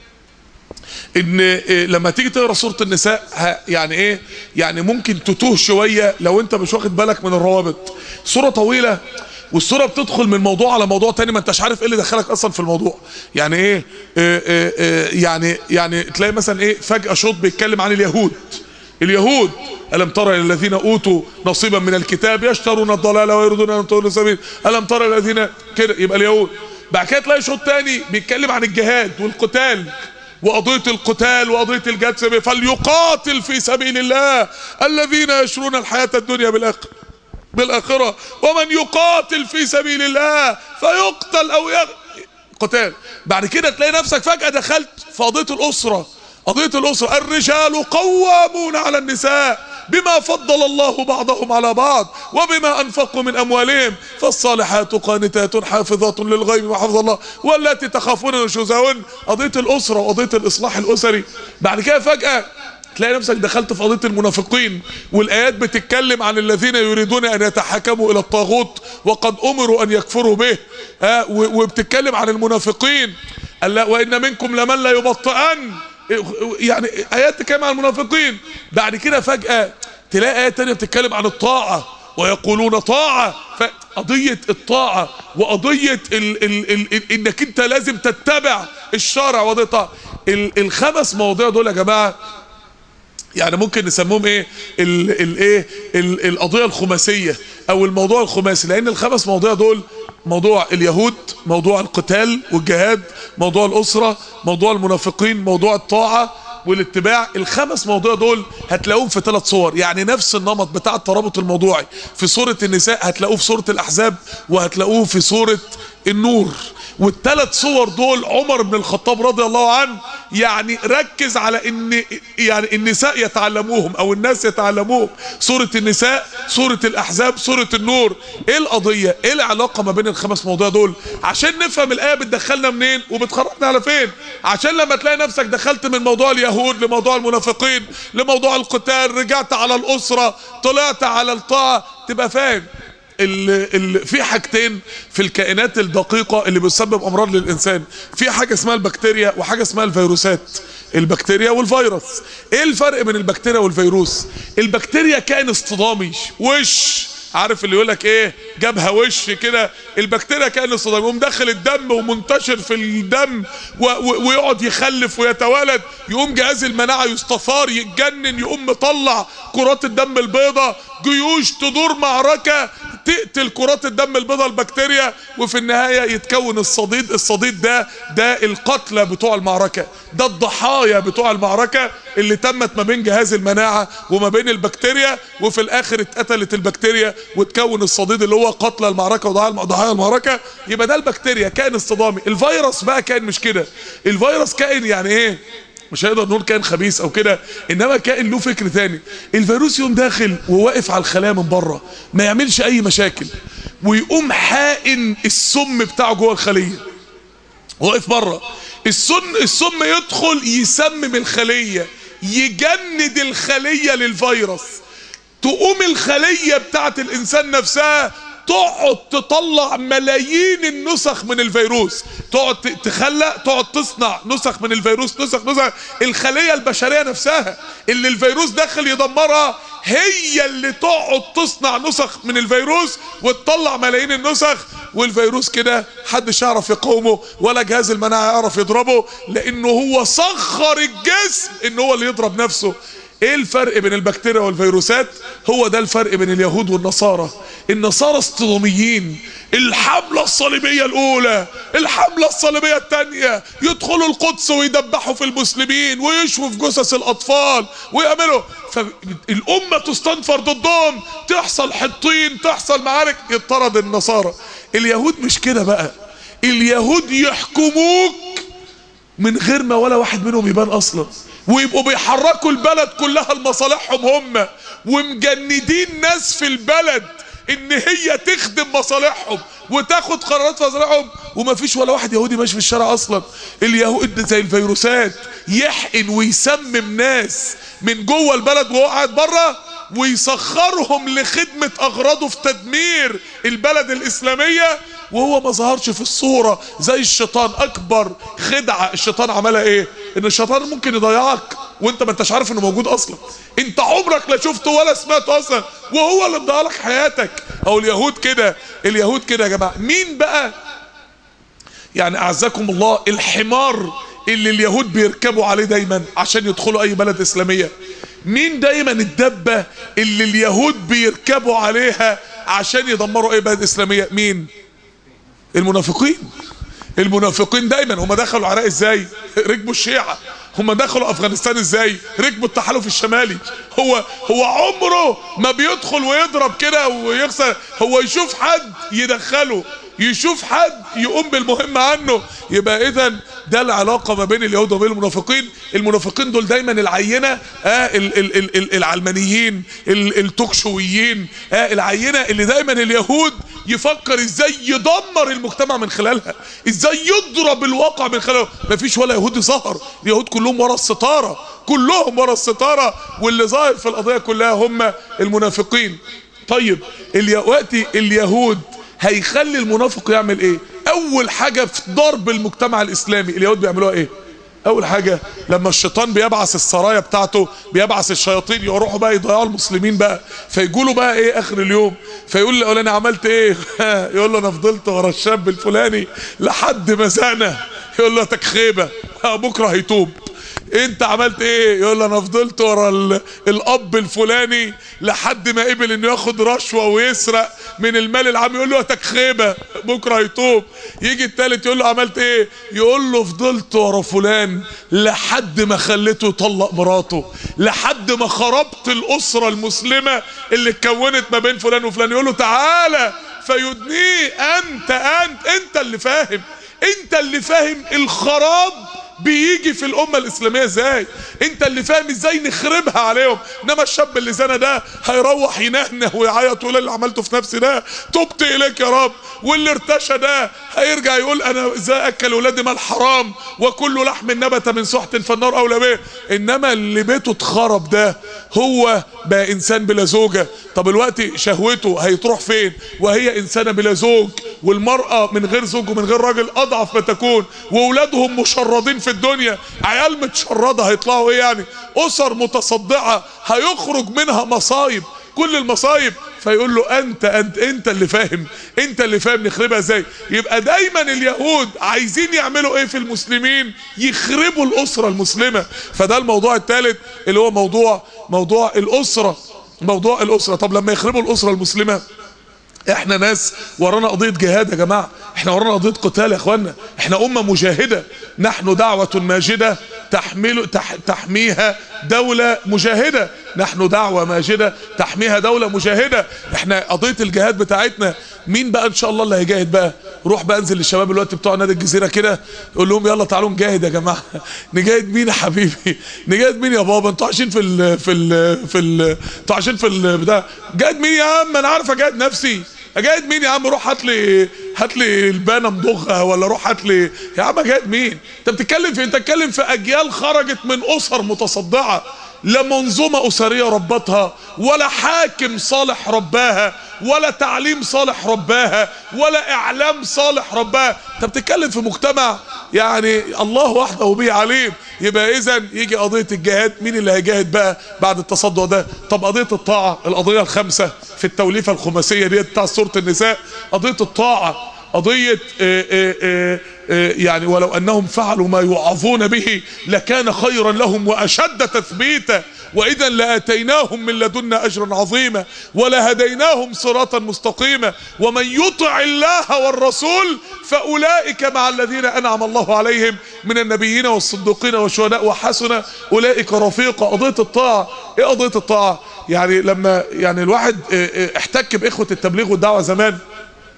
ان لما تيجي تقرا سوره النساء يعني ايه، يعني ممكن تتوه شويه لو انت مش واخد بالك من الروابط. سوره طويله والسوره بتدخل من موضوع على موضوع تاني، ما انتش عارف ايه اللي دخلك اصلا في الموضوع. يعني ايه, إيه, إيه, إيه يعني يعني تلاقي مثلا ايه فجاه شوط بيتكلم عن اليهود. اليهود ألم ترى إلى الذين أوتوا نصيبا من الكتاب يشترون الضلالة ويريدون أن يضلوا السبيل ألم ترى إلى الذين كده، يبقى اليهود. بعد كده تلاقي شوط تاني بيتكلم عن الجهاد والقتال وقضية القتال وقضية الجهاد، فليقاتل في سبيل الله الذين يشرون الحياة الدنيا بالآخرة بالآخرة ومن يقاتل في سبيل الله فيقتل أو يغ... قتال. بعد كده تلاقي نفسك فجأة دخلت في قضية الأسرة. قضية الأسرة، الرجال قوامون على النساء بما فضل الله بعضهم على بعض وبما أنفقوا من أموالهم فالصالحات قانتات حافظات للغيب ما حفظ الله والتي تخافون نشوزهن. قضية الأسرة وقضية الإصلاح الأسري. بعد كده فجأة تلاقي نفسك دخلت في قضية المنافقين، والآيات بتتكلم عن الذين يريدون أن يتحكموا إلى الطاغوت وقد أمروا أن يكفروا به. ها وبتتكلم عن المنافقين، ألا وإن منكم لمن لا يبطئن، يعني آيات تتكلم عن المنافقين. بعد كده فجأة تلاقي آيات تانية بتتكلم عن الطاعة ويقولون طاعة. فقضية الطاعة وقضية ال ال ال ال انك انت لازم تتبع الشرع وقضية الطاعة. الخمس مواضيع دول يا جماعة يعني ممكن نسموهم ايه الايه القضيه الخماسيه او الموضوع الخماسي، لان الخمس مواضيع دول موضوع اليهود، موضوع القتال والجهاد، موضوع الاسره، موضوع المنافقين، موضوع الطاعه والاتباع. الخمس مواضيع دول هتلاقوهم في ثلاث صور، يعني نفس النمط بتاع الترابط الموضوعي في سوره النساء هتلاقوه في سوره الاحزاب وهتلاقوه في سوره النور. والثلاث صور دول عمر بن الخطاب رضي الله عنه يعني ركز على ان يعني النساء يتعلموهم او الناس يتعلموهم. سورة النساء، سورة الاحزاب، سورة النور. ايه القضية؟ ايه العلاقة ما بين الخمس مواضيع دول؟ عشان نفهم الاية بتدخلنا منين وبتخرجنا على فين. عشان لما تلاقي نفسك دخلت من موضوع اليهود لموضوع المنافقين لموضوع القتال، رجعت على الاسرة، طلعت على الطاعة، تبقى فاهم ال ال في حاجتين في الكائنات الدقيقة اللي بتسبب امراض للانسان. في حاجة اسمها البكتيريا وحاجة اسمها الفيروسات. البكتيريا والفيروس. ايه الفرق بين البكتيريا والفيروس؟ البكتيريا كائن اصطدامي، وش عارف اللي يقولك ايه جابها وش كده. البكتيريا كائن اصطدامي يقوم داخل الدم ومنتشر في الدم ويقعد يخلف ويتوالد، يقوم جهاز المناعة يستثار يتجنن، يقوم مطلع كرات الدم البيضاء، جيوش تدور معركة تقتل كرات الدم البيضاء البكتيريا، وفي النهاية يتكون الصديد. الصديد ده ده القتلى بتوع المعركة، ده الضحايا بتوع المعركة اللي تمت ما بين جهاز المناعة وما بين البكتيريا، وفي الاخر اتقتلت البكتيريا وتكون الصديد اللي هو قتلى المعركة وضحايا المعركة. يبقى ده البكتيريا كائن اصطدامي. الفيروس بقى كائن مش كده. الفيروس كائن يعني ايه، مش هيقدر نقول كائن خبيث او كده، انما كائن له فكر تاني. الفيروس يقوم داخل وواقف على الخلايا من بره، ما يعملش اي مشاكل، ويقوم حائن السم بتاعه جوه الخليه واقف بره. السم السم يدخل يسمم الخليه، يجند الخليه للفيروس. تقوم الخليه بتاعت الانسان نفسها تقعد تطلع ملايين النسخ من الفيروس، تقعد تخلق، تقعد تصنع نسخ من الفيروس، نسخ نسخ. الخلية البشرية نفسها اللي الفيروس داخل يدمرها هي اللي تقعد تصنع نسخ من الفيروس وتطلع ملايين النسخ. والفيروس كده محدش يعرف يقاومه ولا جهاز المناعة يعرف يضربه، لانه هو سخر الجسم ان هو اللي يضرب نفسه. ايه الفرق بين البكتيريا والفيروسات؟ هو ده الفرق بين اليهود والنصارى. النصارى اصطداميين، الحملة الصليبية الاولى، الحملة الصليبية الثانية، يدخلوا القدس ويدبحوا في المسلمين ويشووا في جثث الاطفال ويعملوا، فالامة تستنفر ضدهم، تحصل حطين، تحصل معارك، يطرد النصارى. اليهود مش كده بقى. اليهود يحكموك من غير ما ولا واحد منهم يبان اصلا، ويبقوا بيحركوا البلد كلها لمصالحهم هم، ومجندين ناس في البلد ان هي تخدم مصالحهم وتاخد قرارات في مصالحهم، ومفيش ولا واحد يهودي ماشي في الشارع اصلا. اليهود زي الفيروسات، يحقن ويسمم ناس من جوه البلد وهو قاعد بره، ويسخرهم لخدمة اغراضه في تدمير البلد الاسلامية، وهو ما ظهرش في الصورة زي الشيطان. اكبر خدعة الشيطان عملها ايه؟ ان الشيطان ممكن يضيعك وانت ما انتش عارف انه موجود اصلا، انت عمرك لا شفته ولا سمعته اصلا، وهو اللي مضيع لك حياتك. او اليهود كده، اليهود كده يا جماعة. مين بقى يعني اعزكم الله الحمار اللي اليهود بيركبوا عليه دايما عشان يدخلوا اي بلد اسلامية؟ مين دايما الدبة اللي اليهود بيركبوا عليها عشان يدمروا اي بلد اسلامية؟ مين؟ المنافقين. المنافقين دايما. هم دخلوا العراق ازاي؟ ركبوا الشيعة. هم دخلوا افغانستان ازاي؟ ركبوا التحالف الشمالي. هو هو عمره ما بيدخل ويضرب كده ويخسر، هو يشوف حد يدخله، يشوف حد يقوم بالمهمة عنه. يبقى اذا ده العلاقة ما بين اليهود وبين المنافقين. المنافقين دول دايما العينة آه ال ال ال ال العلمانيين، ال التوكشويين، آه العينة اللي دايما اليهود يفكر ازاي يدمر المجتمع من خلالها، ازاي يضرب الواقع من خلالها. مفيش ولا يهودي ظهر، اليهود كلهم ورا الستارة، كلهم ورا الستارة، واللي ظاهر في القضية كلها هم المنافقين. طيب الوقتي اليهود هيخلي المنافق يعمل ايه؟ اول حاجة في ضرب المجتمع الاسلامي اليهود بيعملوها ايه؟ اول حاجة لما الشيطان بيبعث السرايا بتاعته، بيبعث الشياطين يروحوا بقى يضيعوا المسلمين بقى، فيقولوا بقى ايه اخر اليوم؟ فيقول له انا عملت ايه؟ يقول له انا فضلت ورا الشاب الفلاني لحد ما زعنا. يقول له تكخيبة بكرة هيتوب. انت عملت ايه؟ يقول له انا فضلت ورا الاب الفلاني لحد ما قبل انه ياخد رشوة ويسرق من المال العام. يقول له تكخيبة بكرة هيتوب. يجي التالت يقول له عملت ايه؟ يقول له فضلت ورا فلان لحد ما خليته يطلق مراته، لحد ما خربت الاسرة المسلمة اللي اتكونت ما بين فلان وفلان. يقول له تعالى فيدنيه. انت انت انت اللي فاهم، انت اللي فاهم الخراب بيجي في الامه الاسلاميه ازاي، انت اللي فاهم ازاي نخربها عليهم. انما الشاب اللي زنا ده هيروح ينهنه ويعيط ويقول اللي عملته في نفسي ده تبت اليك يا رب. واللي ارتشى ده هيرجع يقول انا ازاي اكل ولادي مال حرام وكل لحم نبت من سحت فالنار اولى به. انما اللي بيته اتخرب ده هو بقى انسان بلا زوجه. طب الوقت شهوته هيتروح فين وهي انسانه بلا زوج؟ والمراه من غير زوج ومن غير راجل اضعف ما تكون، واولادهم مشردين في الدنيا، عيال متشرده هيطلعوا ايه يعني؟ اسر متصدعه هيخرج منها مصايب، كل المصايب. فيقول له انت انت انت اللي فاهم، انت اللي فاهم نخربها ازاي. يبقى دايما اليهود عايزين يعملوا ايه في المسلمين؟ يخربوا الاسره المسلمه. فده الموضوع الثالث اللي هو موضوع موضوع الاسره، موضوع الاسره. طب لما يخربوا الاسره المسلمه، احنا ناس ورانا قضية جهاد يا جماعة، احنا ورانا قضية قتال يا اخوانا، احنا امة مجاهدة، نحن دعوة ماجدة تحمل تح تحميها دولة مجاهدة، نحن دعوة ماجدة تحميها دولة مجاهدة. احنا قضية الجهاد بتاعتنا مين بقى ان شاء الله اللي هيجاهد بقى؟ روح بقى انزل للشباب الوقت بتوع نادي الجزيرة كده، قول لهم يلا تعالوا نجاهد يا جماعة. نجاهد مين يا حبيبي؟ نجاهد مين يا بابا؟ انتوا عايشين في ال في ال في ال انتوا عايشين في البتاع. جاهد مين يا عم؟ انا عارف اجاهد نفسي. اجاهد مين يا عم؟ روح هات لي هات لي البانه مضغها، ولا روح هات لي يا عم. اجاهد مين؟ انت بتتكلم في انت بتتكلم في اجيال خرجت من اسر متصدعه، لا منظومه اسريه ربتها، ولا حاكم صالح رباها، ولا تعليم صالح رباها، ولا اعلام صالح رباها. انت بتتكلم في مجتمع يعني الله وحده به عليم. يبقى اذا يجي قضيه الجهاد، مين اللي هيجاهد بقى بعد التصدع ده؟ طب قضيه الطاعه، القضيه الخامسه في التوليفه الخماسيه دي بتاع سوره النساء، قضيه الطاعه، قضيه اه اه اه اه يعني ولو انهم فعلوا ما يوعظون به لكان خيرا لهم واشد تثبيتا واذا لاتيناهم من لدنا اجرا عظيما ولهديناهم صراطا مستقيما ومن يطع الله والرسول فاولئك مع الذين انعم الله عليهم من النبيين والصديقين والشهداء وحسن اولئك رفيقا. قضيه الطاعه، ايه قضيه الطاعه؟ يعني لما يعني الواحد احتك باخوه التبليغ والدعوه زمان،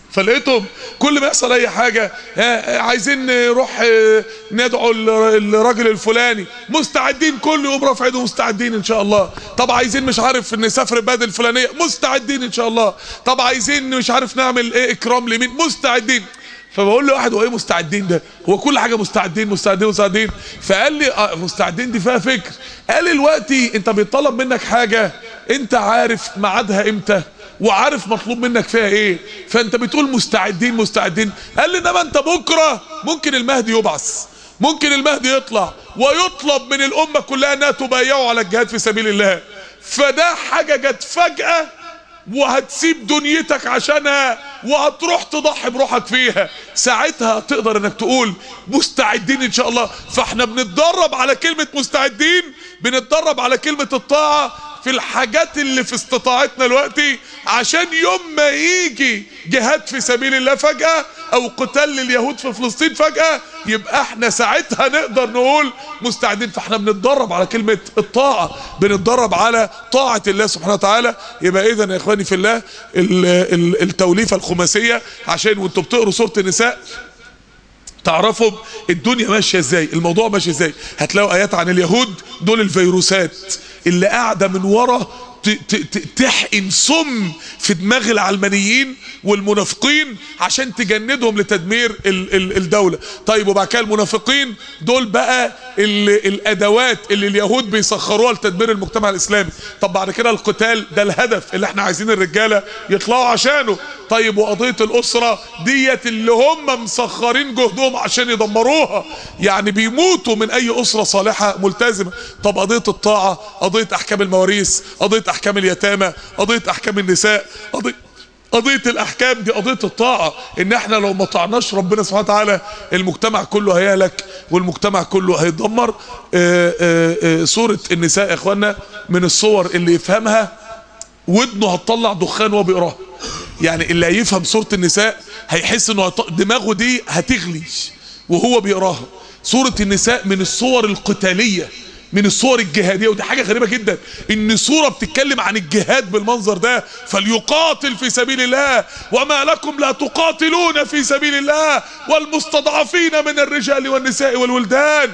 فلقيتهم كل ما يحصل اي حاجة عايزين نروح ندعو الراجل الفلاني، مستعدين، كل يوم رافع ايده مستعدين ان شاء الله. طب عايزين مش عارف نسافر البلد الفلانية، مستعدين ان شاء الله. طب عايزين مش عارف نعمل ايه اكرام لمين، مستعدين. فبقول له واحد، هو ايه مستعدين ده؟ هو كل حاجه مستعدين مستعدين مستعدين. فقال لي اه مستعدين دي فيها فكر. قال لي دلوقتي انت بيطلب منك حاجه انت عارف ميعادها امتى وعارف مطلوب منك فيها ايه، فانت بتقول مستعدين مستعدين. قال لي انما انت بكره ممكن المهدي يبعث، ممكن المهدي يطلع ويطلب من الامه كلها انها تبايعوا على الجهاد في سبيل الله، فده حاجه جت فجاه وهتسيب دنيتك عشانها وهتروح تضحي بروحك فيها. ساعتها تقدر انك تقول مستعدين ان شاء الله. فاحنا بنتدرب على كلمة مستعدين، بنتدرب على كلمة الطاعة في الحاجات اللي في استطاعتنا دلوقتي، عشان يوم ما يجي جهاد في سبيل الله فجأة او قتال لليهود في فلسطين فجأة، يبقى احنا ساعتها نقدر نقول مستعدين. فاحنا بنتدرب على كلمة الطاعة، بنتدرب على طاعة الله سبحانه وتعالى. يبقى اذا يا اخواني في الله التوليفة الخماسية، عشان وانتوا بتقروا سورة النساء تعرفوا الدنيا ماشية ازاي، الموضوع ماشي ازاي. هتلاقوا ايات عن اليهود، دول الفيروسات اللي قاعدة من ورا تحقن سم في دماغ العلمانيين والمنافقين عشان تجندهم لتدمير الدولة. طيب وبعد كده المنافقين دول بقى الادوات اللي اليهود بيسخروها لتدمير المجتمع الاسلامي. طب بعد كده القتال ده الهدف اللي احنا عايزين الرجالة يطلعوا عشانه. طيب وقضية الاسرة ديت اللي هم مسخرين جهدهم عشان يدمروها، يعني بيموتوا من اي اسرة صالحة ملتزمة. طب قضية الطاعة، قضية احكام المواريث، قضية احكام اليتامى، قضية احكام النساء، قضية قضية الاحكام دي قضية الطاعة. ان احنا لو ما طعناش ربنا سبحانه وتعالى المجتمع كله هيهلك والمجتمع كله هيتدمر. سورة النساء يا اخوانا من الصور اللي يفهمها ودنه هتطلع دخان وهو بيقراها. يعني اللي هيفهم سورة النساء هيحس انه دماغه دي هتغلي وهو بيقراها. سورة النساء من الصور القتالية، من الصور الجهادية، ودي حاجة غريبة جدا ان صورة بتتكلم عن الجهاد بالمنظر ده. فليقاتل في سبيل الله وما لكم لا تقاتلون في سبيل الله والمستضعفين من الرجال والنساء والولدان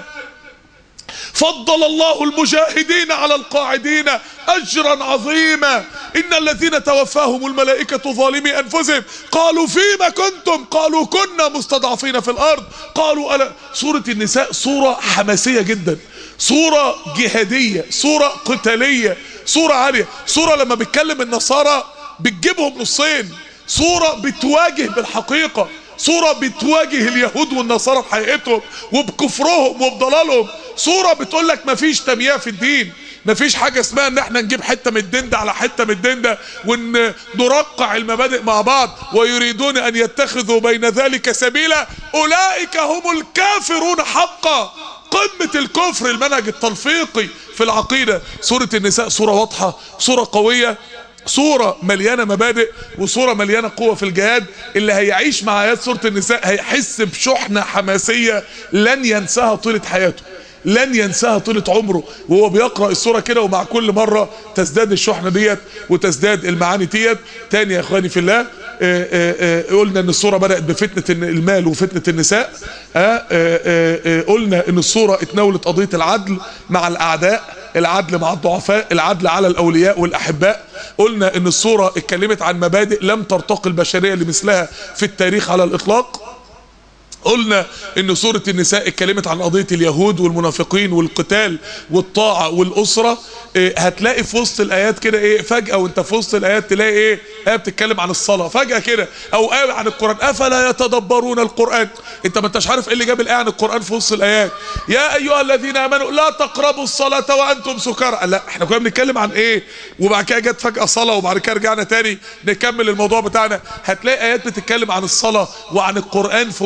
فضل الله المجاهدين على القاعدين اجرا عظيما ان الذين توفاهم الملائكة ظالمي انفسهم قالوا فيما كنتم قالوا كنا مستضعفين في الارض قالوا ألا. سورة النساء صورة حماسية جدا، صورة جهادية، صورة قتالية، صورة عالية. صورة لما بتكلم النصارى بتجيبهم نصين، صورة بتواجه بالحقيقة، صورة بتواجه اليهود والنصارى بحقيقتهم وبكفرهم وبضلالهم. صورة بتقول لك مفيش تمييع في الدين، مفيش حاجة اسمها ان احنا نجيب حتة من الدين ده على حتة من الدين ده ونرقع المبادئ مع بعض ويريدون ان يتخذوا بين ذلك سبيلا اولئك هم الكافرون حقا. قمة الكفر المنهج التلفيقي في العقيدة. سورة النساء صورة واضحة، صورة قوية، صورة مليانة مبادئ، وصورة مليانة قوة في الجهاد. اللي هيعيش مع آيات سورة النساء هيحس بشحنة حماسية لن ينساها طيلة حياته، لن ينساها طيلة عمره وهو بيقرأ السورة كده. ومع كل مرة تزداد الشحنة ديت وتزداد المعاني ديت. تاني يا اخواني في الله، آآ آآ قلنا ان السورة بدأت بفتنة المال وفتنة النساء. آآ آآ قلنا ان السورة اتناولت قضية العدل مع الاعداء، العدل مع الضعفاء، العدل على الاولياء والاحباء. قلنا ان السورة اتكلمت عن مبادئ لم ترتقي البشرية لمثلها في التاريخ على الاطلاق. قلنا ان سورة النساء اتكلمت عن قضية اليهود والمنافقين والقتال والطاعة والاسرة. إيه هتلاقي في وسط الايات كده ايه فجأة وانت في وسط الايات تلاقي ايه ايه بتتكلم عن الصلاة فجأة كده، او ايه عن القرآن افلا يتدبرون القرآن. انت ما انتش عارف ايه اللي جاب الايه عن القرآن في وسط الايات. يا ايها الذين امنوا لا تقربوا الصلاة وانتم سكارى. لا احنا كنا بنتكلم عن ايه وبعد كده جت فجأة صلاة وبعد كده رجعنا تاني نكمل الموضوع بتاعنا. هتلاقي ايات بتتكلم عن الصلاة وعن القرآن في وسط الصلاة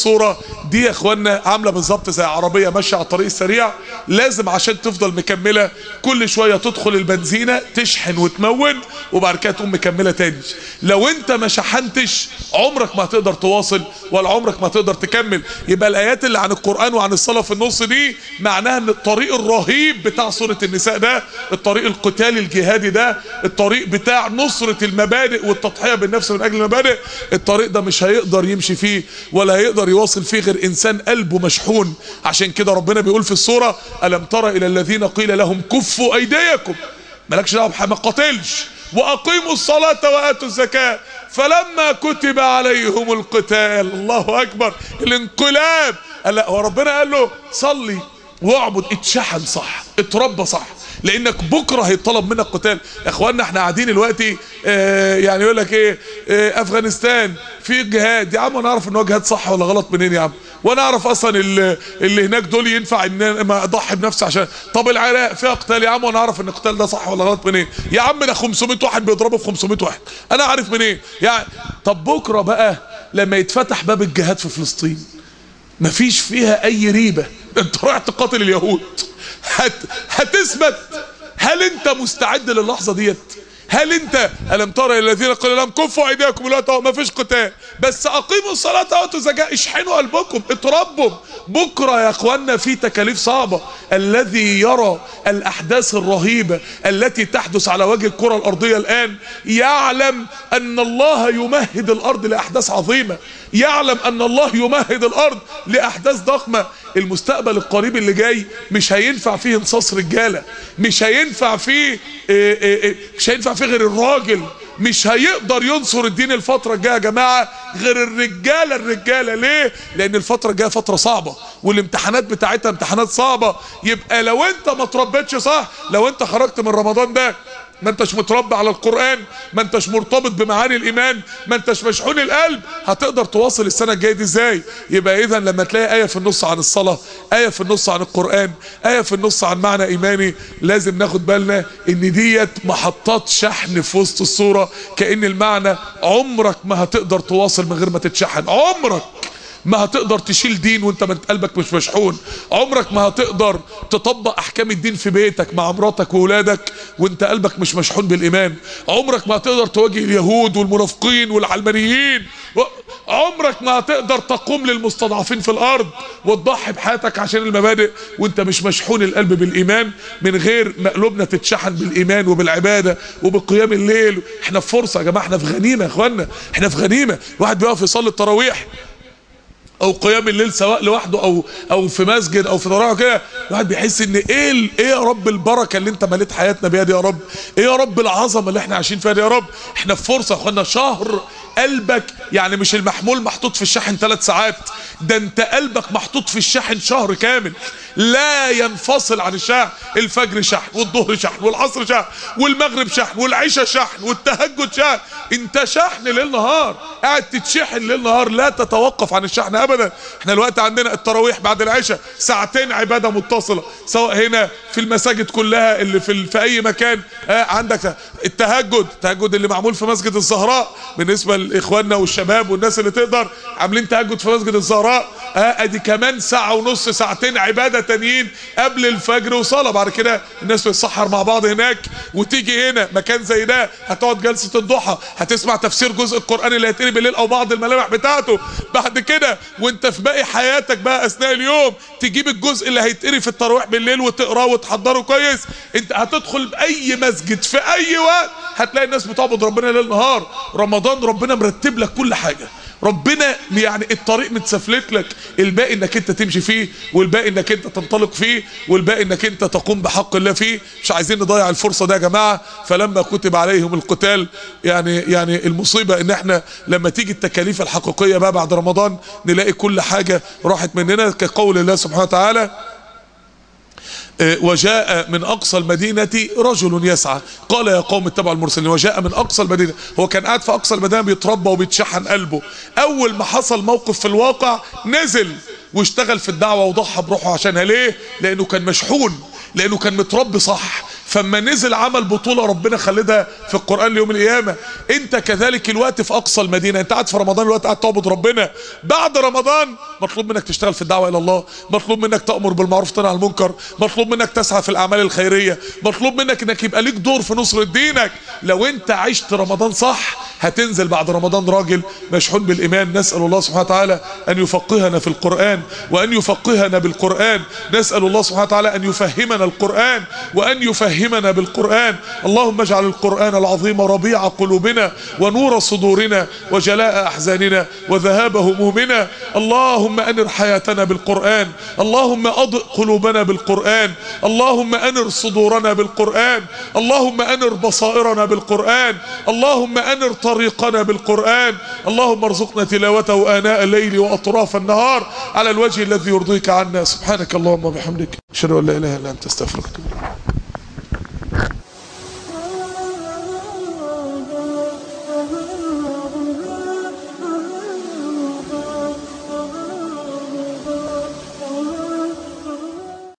الصورة دي يا اخوانا عاملة بالظبط زي عربية ماشية على الطريق السريع، لازم عشان تفضل مكملة كل شوية تدخل البنزينة تشحن وتمون وبعد كده تقوم مكملة تاني. لو انت ما شحنتش عمرك ما هتقدر تواصل ولا عمرك ما هتقدر تكمل. يبقى الايات اللي عن القرآن وعن الصلاة في النص دي معناها ان الطريق الرهيب بتاع سورة النساء ده، الطريق القتالي الجهادي ده، الطريق بتاع نصرة المبادئ والتضحية بالنفس من اجل المبادئ، الطريق ده مش هيقدر يمشي فيه ولا هيقدر يواصل فيه غير انسان قلبه مشحون. عشان كده ربنا بيقول في السورة: ألم تر إلى الذين قيل لهم كفوا أيديكم، مالكش دعوه ما قاتلش، واقيموا الصلاة واتوا الزكاة فلما كتب عليهم القتال. الله اكبر، الانقلاب. لا هو ربنا قال له صلي واعبد، اتشحن صح، اتربى صح، لانك بكره هيطلب منك قتال. يا اخوانا احنا قاعدين دلوقتي اه يعني يقول لك ايه اه افغانستان في جهاد. يا عم انا اعرف ان هو جهاد صح ولا غلط منين يا عم؟ وانا اعرف اصلا اللي, اللي هناك دول ينفع ان ما اضحي بنفسي عشان؟ طب العراق فيها قتال يا عم وانا اعرف ان القتال ده صح ولا غلط منين؟ يا عم ده خمسمائة واحد بيضربوا في خمسمائة واحد، انا عارف منين يعني؟ طب بكره بقى لما يتفتح باب الجهاد في فلسطين مفيش فيها اي ريبه، انت رايح تقاتل اليهود، هت هتثبت؟ هل انت مستعد للحظه ديت؟ هل انت ألم ترى الى الذين قال لهم كفوا ايديكم لا ما فيش قتال بس اقيموا الصلاه واتوا الزكاه، اشحنوا قلبكم، اتربوا. بكره يا اخوانا في تكاليف صعبه. الذي يرى الاحداث الرهيبه التي تحدث على وجه الكره الارضيه الان يعلم ان الله يمهد الارض لاحداث عظيمه، يعلم ان الله يمهد الارض لاحداث ضخمه. المستقبل القريب اللي جاي مش هينفع فيه انصاص رجاله، مش هينفع فيه إيه إيه إيه مش هينفع فيه غير الراجل، مش هيقدر ينصر الدين الفترة الجاية يا جماعة غير الرجالة. الرجالة ليه؟ لان الفترة الجاية فترة صعبة والامتحانات بتاعتها امتحانات صعبة. يبقى لو انت ما تربيتش صح، لو انت خرجت من رمضان ده ما انتش متربي على القرآن، ما انتش مرتبط بمعاني الايمان، ما انتش مشحون القلب، هتقدر تواصل السنة الجاية دي ازاي؟ يبقى اذا لما تلاقي آية في النص عن الصلاة، آية في النص عن القرآن، آية في النص عن معنى ايماني، لازم ناخد بالنا ان ديت محطات شحن في وسط الصورة. كأن المعنى عمرك ما هتقدر تواصل من غير ما تتشحن، عمرك ما هتقدر تشيل دين وانت من قلبك مش مشحون، عمرك ما هتقدر تطبق احكام الدين في بيتك مع مراتك واولادك وانت قلبك مش مشحون بالايمان، عمرك ما هتقدر تواجه اليهود والمنافقين والعلمانيين، عمرك ما هتقدر تقوم للمستضعفين في الارض وتضحي بحياتك عشان المبادئ وانت مش مشحون القلب بالايمان. من غير ما قلوبنا تتشحن بالايمان وبالعباده وبقيام الليل. احنا في فرصه يا جماعه، احنا في غنيمه يا اخوانا، احنا في غنيمه. واحد بيقف يصلي التراويح او قيام الليل سواء لوحده او او في مسجد او في تراويح كده، الواحد بيحس ان ايه ايه يا رب البركه اللي انت مليت حياتنا بيها دي يا رب، ايه يا رب العظمه اللي احنا عايشين فيها دي يا رب. احنا في فرصه يا اخوانا، شهر قلبك يعني مش المحمول محطوط في الشاحن ثلاث ساعات، ده انت قلبك محطوط في الشاحن شهر كامل لا ينفصل عن الشحن. الفجر شحن والظهر شحن والعصر شحن والمغرب شحن والعشاء شحن والتهجد شحن، انت شحن ليل نهار، قاعد تتشحن ليل نهار لا تتوقف عن الشحن ابدا. احنا الوقت عندنا التراويح بعد العشاء ساعتين عباده متصله، سواء هنا في المساجد كلها اللي في في اي مكان. آه عندك التهجد، التهجد اللي معمول في مسجد الزهراء بالنسبه لاخواننا والشباب والناس اللي تقدر، عاملين تهجد في مسجد الزهراء. اه ادي كمان ساعه ونص ساعتين عباده تانيين قبل الفجر وصلاه. بعد كده الناس بتسحر مع بعض هناك وتيجي هنا مكان زي ده، هتقعد جلسه الضحى، هتسمع تفسير جزء القران اللي هيتقري بالليل او بعض الملامح بتاعته. بعد كده وانت في باقي حياتك بقى اثناء اليوم تجيب الجزء اللي هيتقري في التراويح بالليل وتقراه وتحضره كويس. انت هتدخل باي مسجد في اي وقت هتلاقي الناس بتعبد ربنا ليل نهار. رمضان ربنا مرتب لك كل حاجه، ربنا يعني الطريق متسفلت لك، الباقي انك انت تمشي فيه، والباقي انك انت تنطلق فيه، والباقي انك انت تقوم بحق الله فيه. مش عايزين نضيع الفرصه ده يا جماعه. فلما كتب عليهم القتال، يعني يعني المصيبه ان احنا لما تيجي التكاليف الحقيقيه بقى بعد رمضان نلاقي كل حاجه راحت مننا، كقول الله سبحانه وتعالى: وجاء من اقصى المدينه رجل يسعى قال يا قوم اتبعوا المرسلين. وجاء من اقصى المدينه، هو كان قاعد في اقصى المدينه بيتربى وبيتشحن قلبه. اول ما حصل موقف في الواقع نزل واشتغل في الدعوه وضحى بروحه عشانها. ليه؟ لانه كان مشحون، لانه كان متربي صح. فما نزل عمل بطولة ربنا خلدها في القرآن ليوم القيامة. انت كذلك الوقت في اقصى المدينة، انت قاعد في رمضان الوقت قاعد تعبد ربنا. بعد رمضان مطلوب منك تشتغل في الدعوة الى الله، مطلوب منك تأمر بالمعروف وتنهى عن المنكر، مطلوب منك تسعى في الاعمال الخيرية، مطلوب منك انك يبقى ليك دور في نصر دينك. لو انت عشت رمضان صح هتنزل بعد رمضان راجل مشحون بالايمان. نسأل الله سبحانه وتعالى ان يفقهنا في القرآن وان يفقهنا بالقرآن. نسأل الله سبحانه وتعالى ان يفهمنا القرآن وان يفهمنا بالقرآن. اللهم اجعل القرآن العظيم ربيع قلوبنا ونور صدورنا وجلاء احزاننا وذهاب همومنا. اللهم انر حياتنا بالقرآن، اللهم اضئ قلوبنا بالقرآن، اللهم انر صدورنا بالقرآن، اللهم انر بصائرنا بالقرآن، اللهم انر طريقنا بالقرآن. اللهم ارزقنا تلاوته آناء الليل وأطراف النهار على الوجه الذي يرضيك عنا. سبحانك اللهم وبحمدك، أشهد أن لا إله إلا أنت، أستغفرك.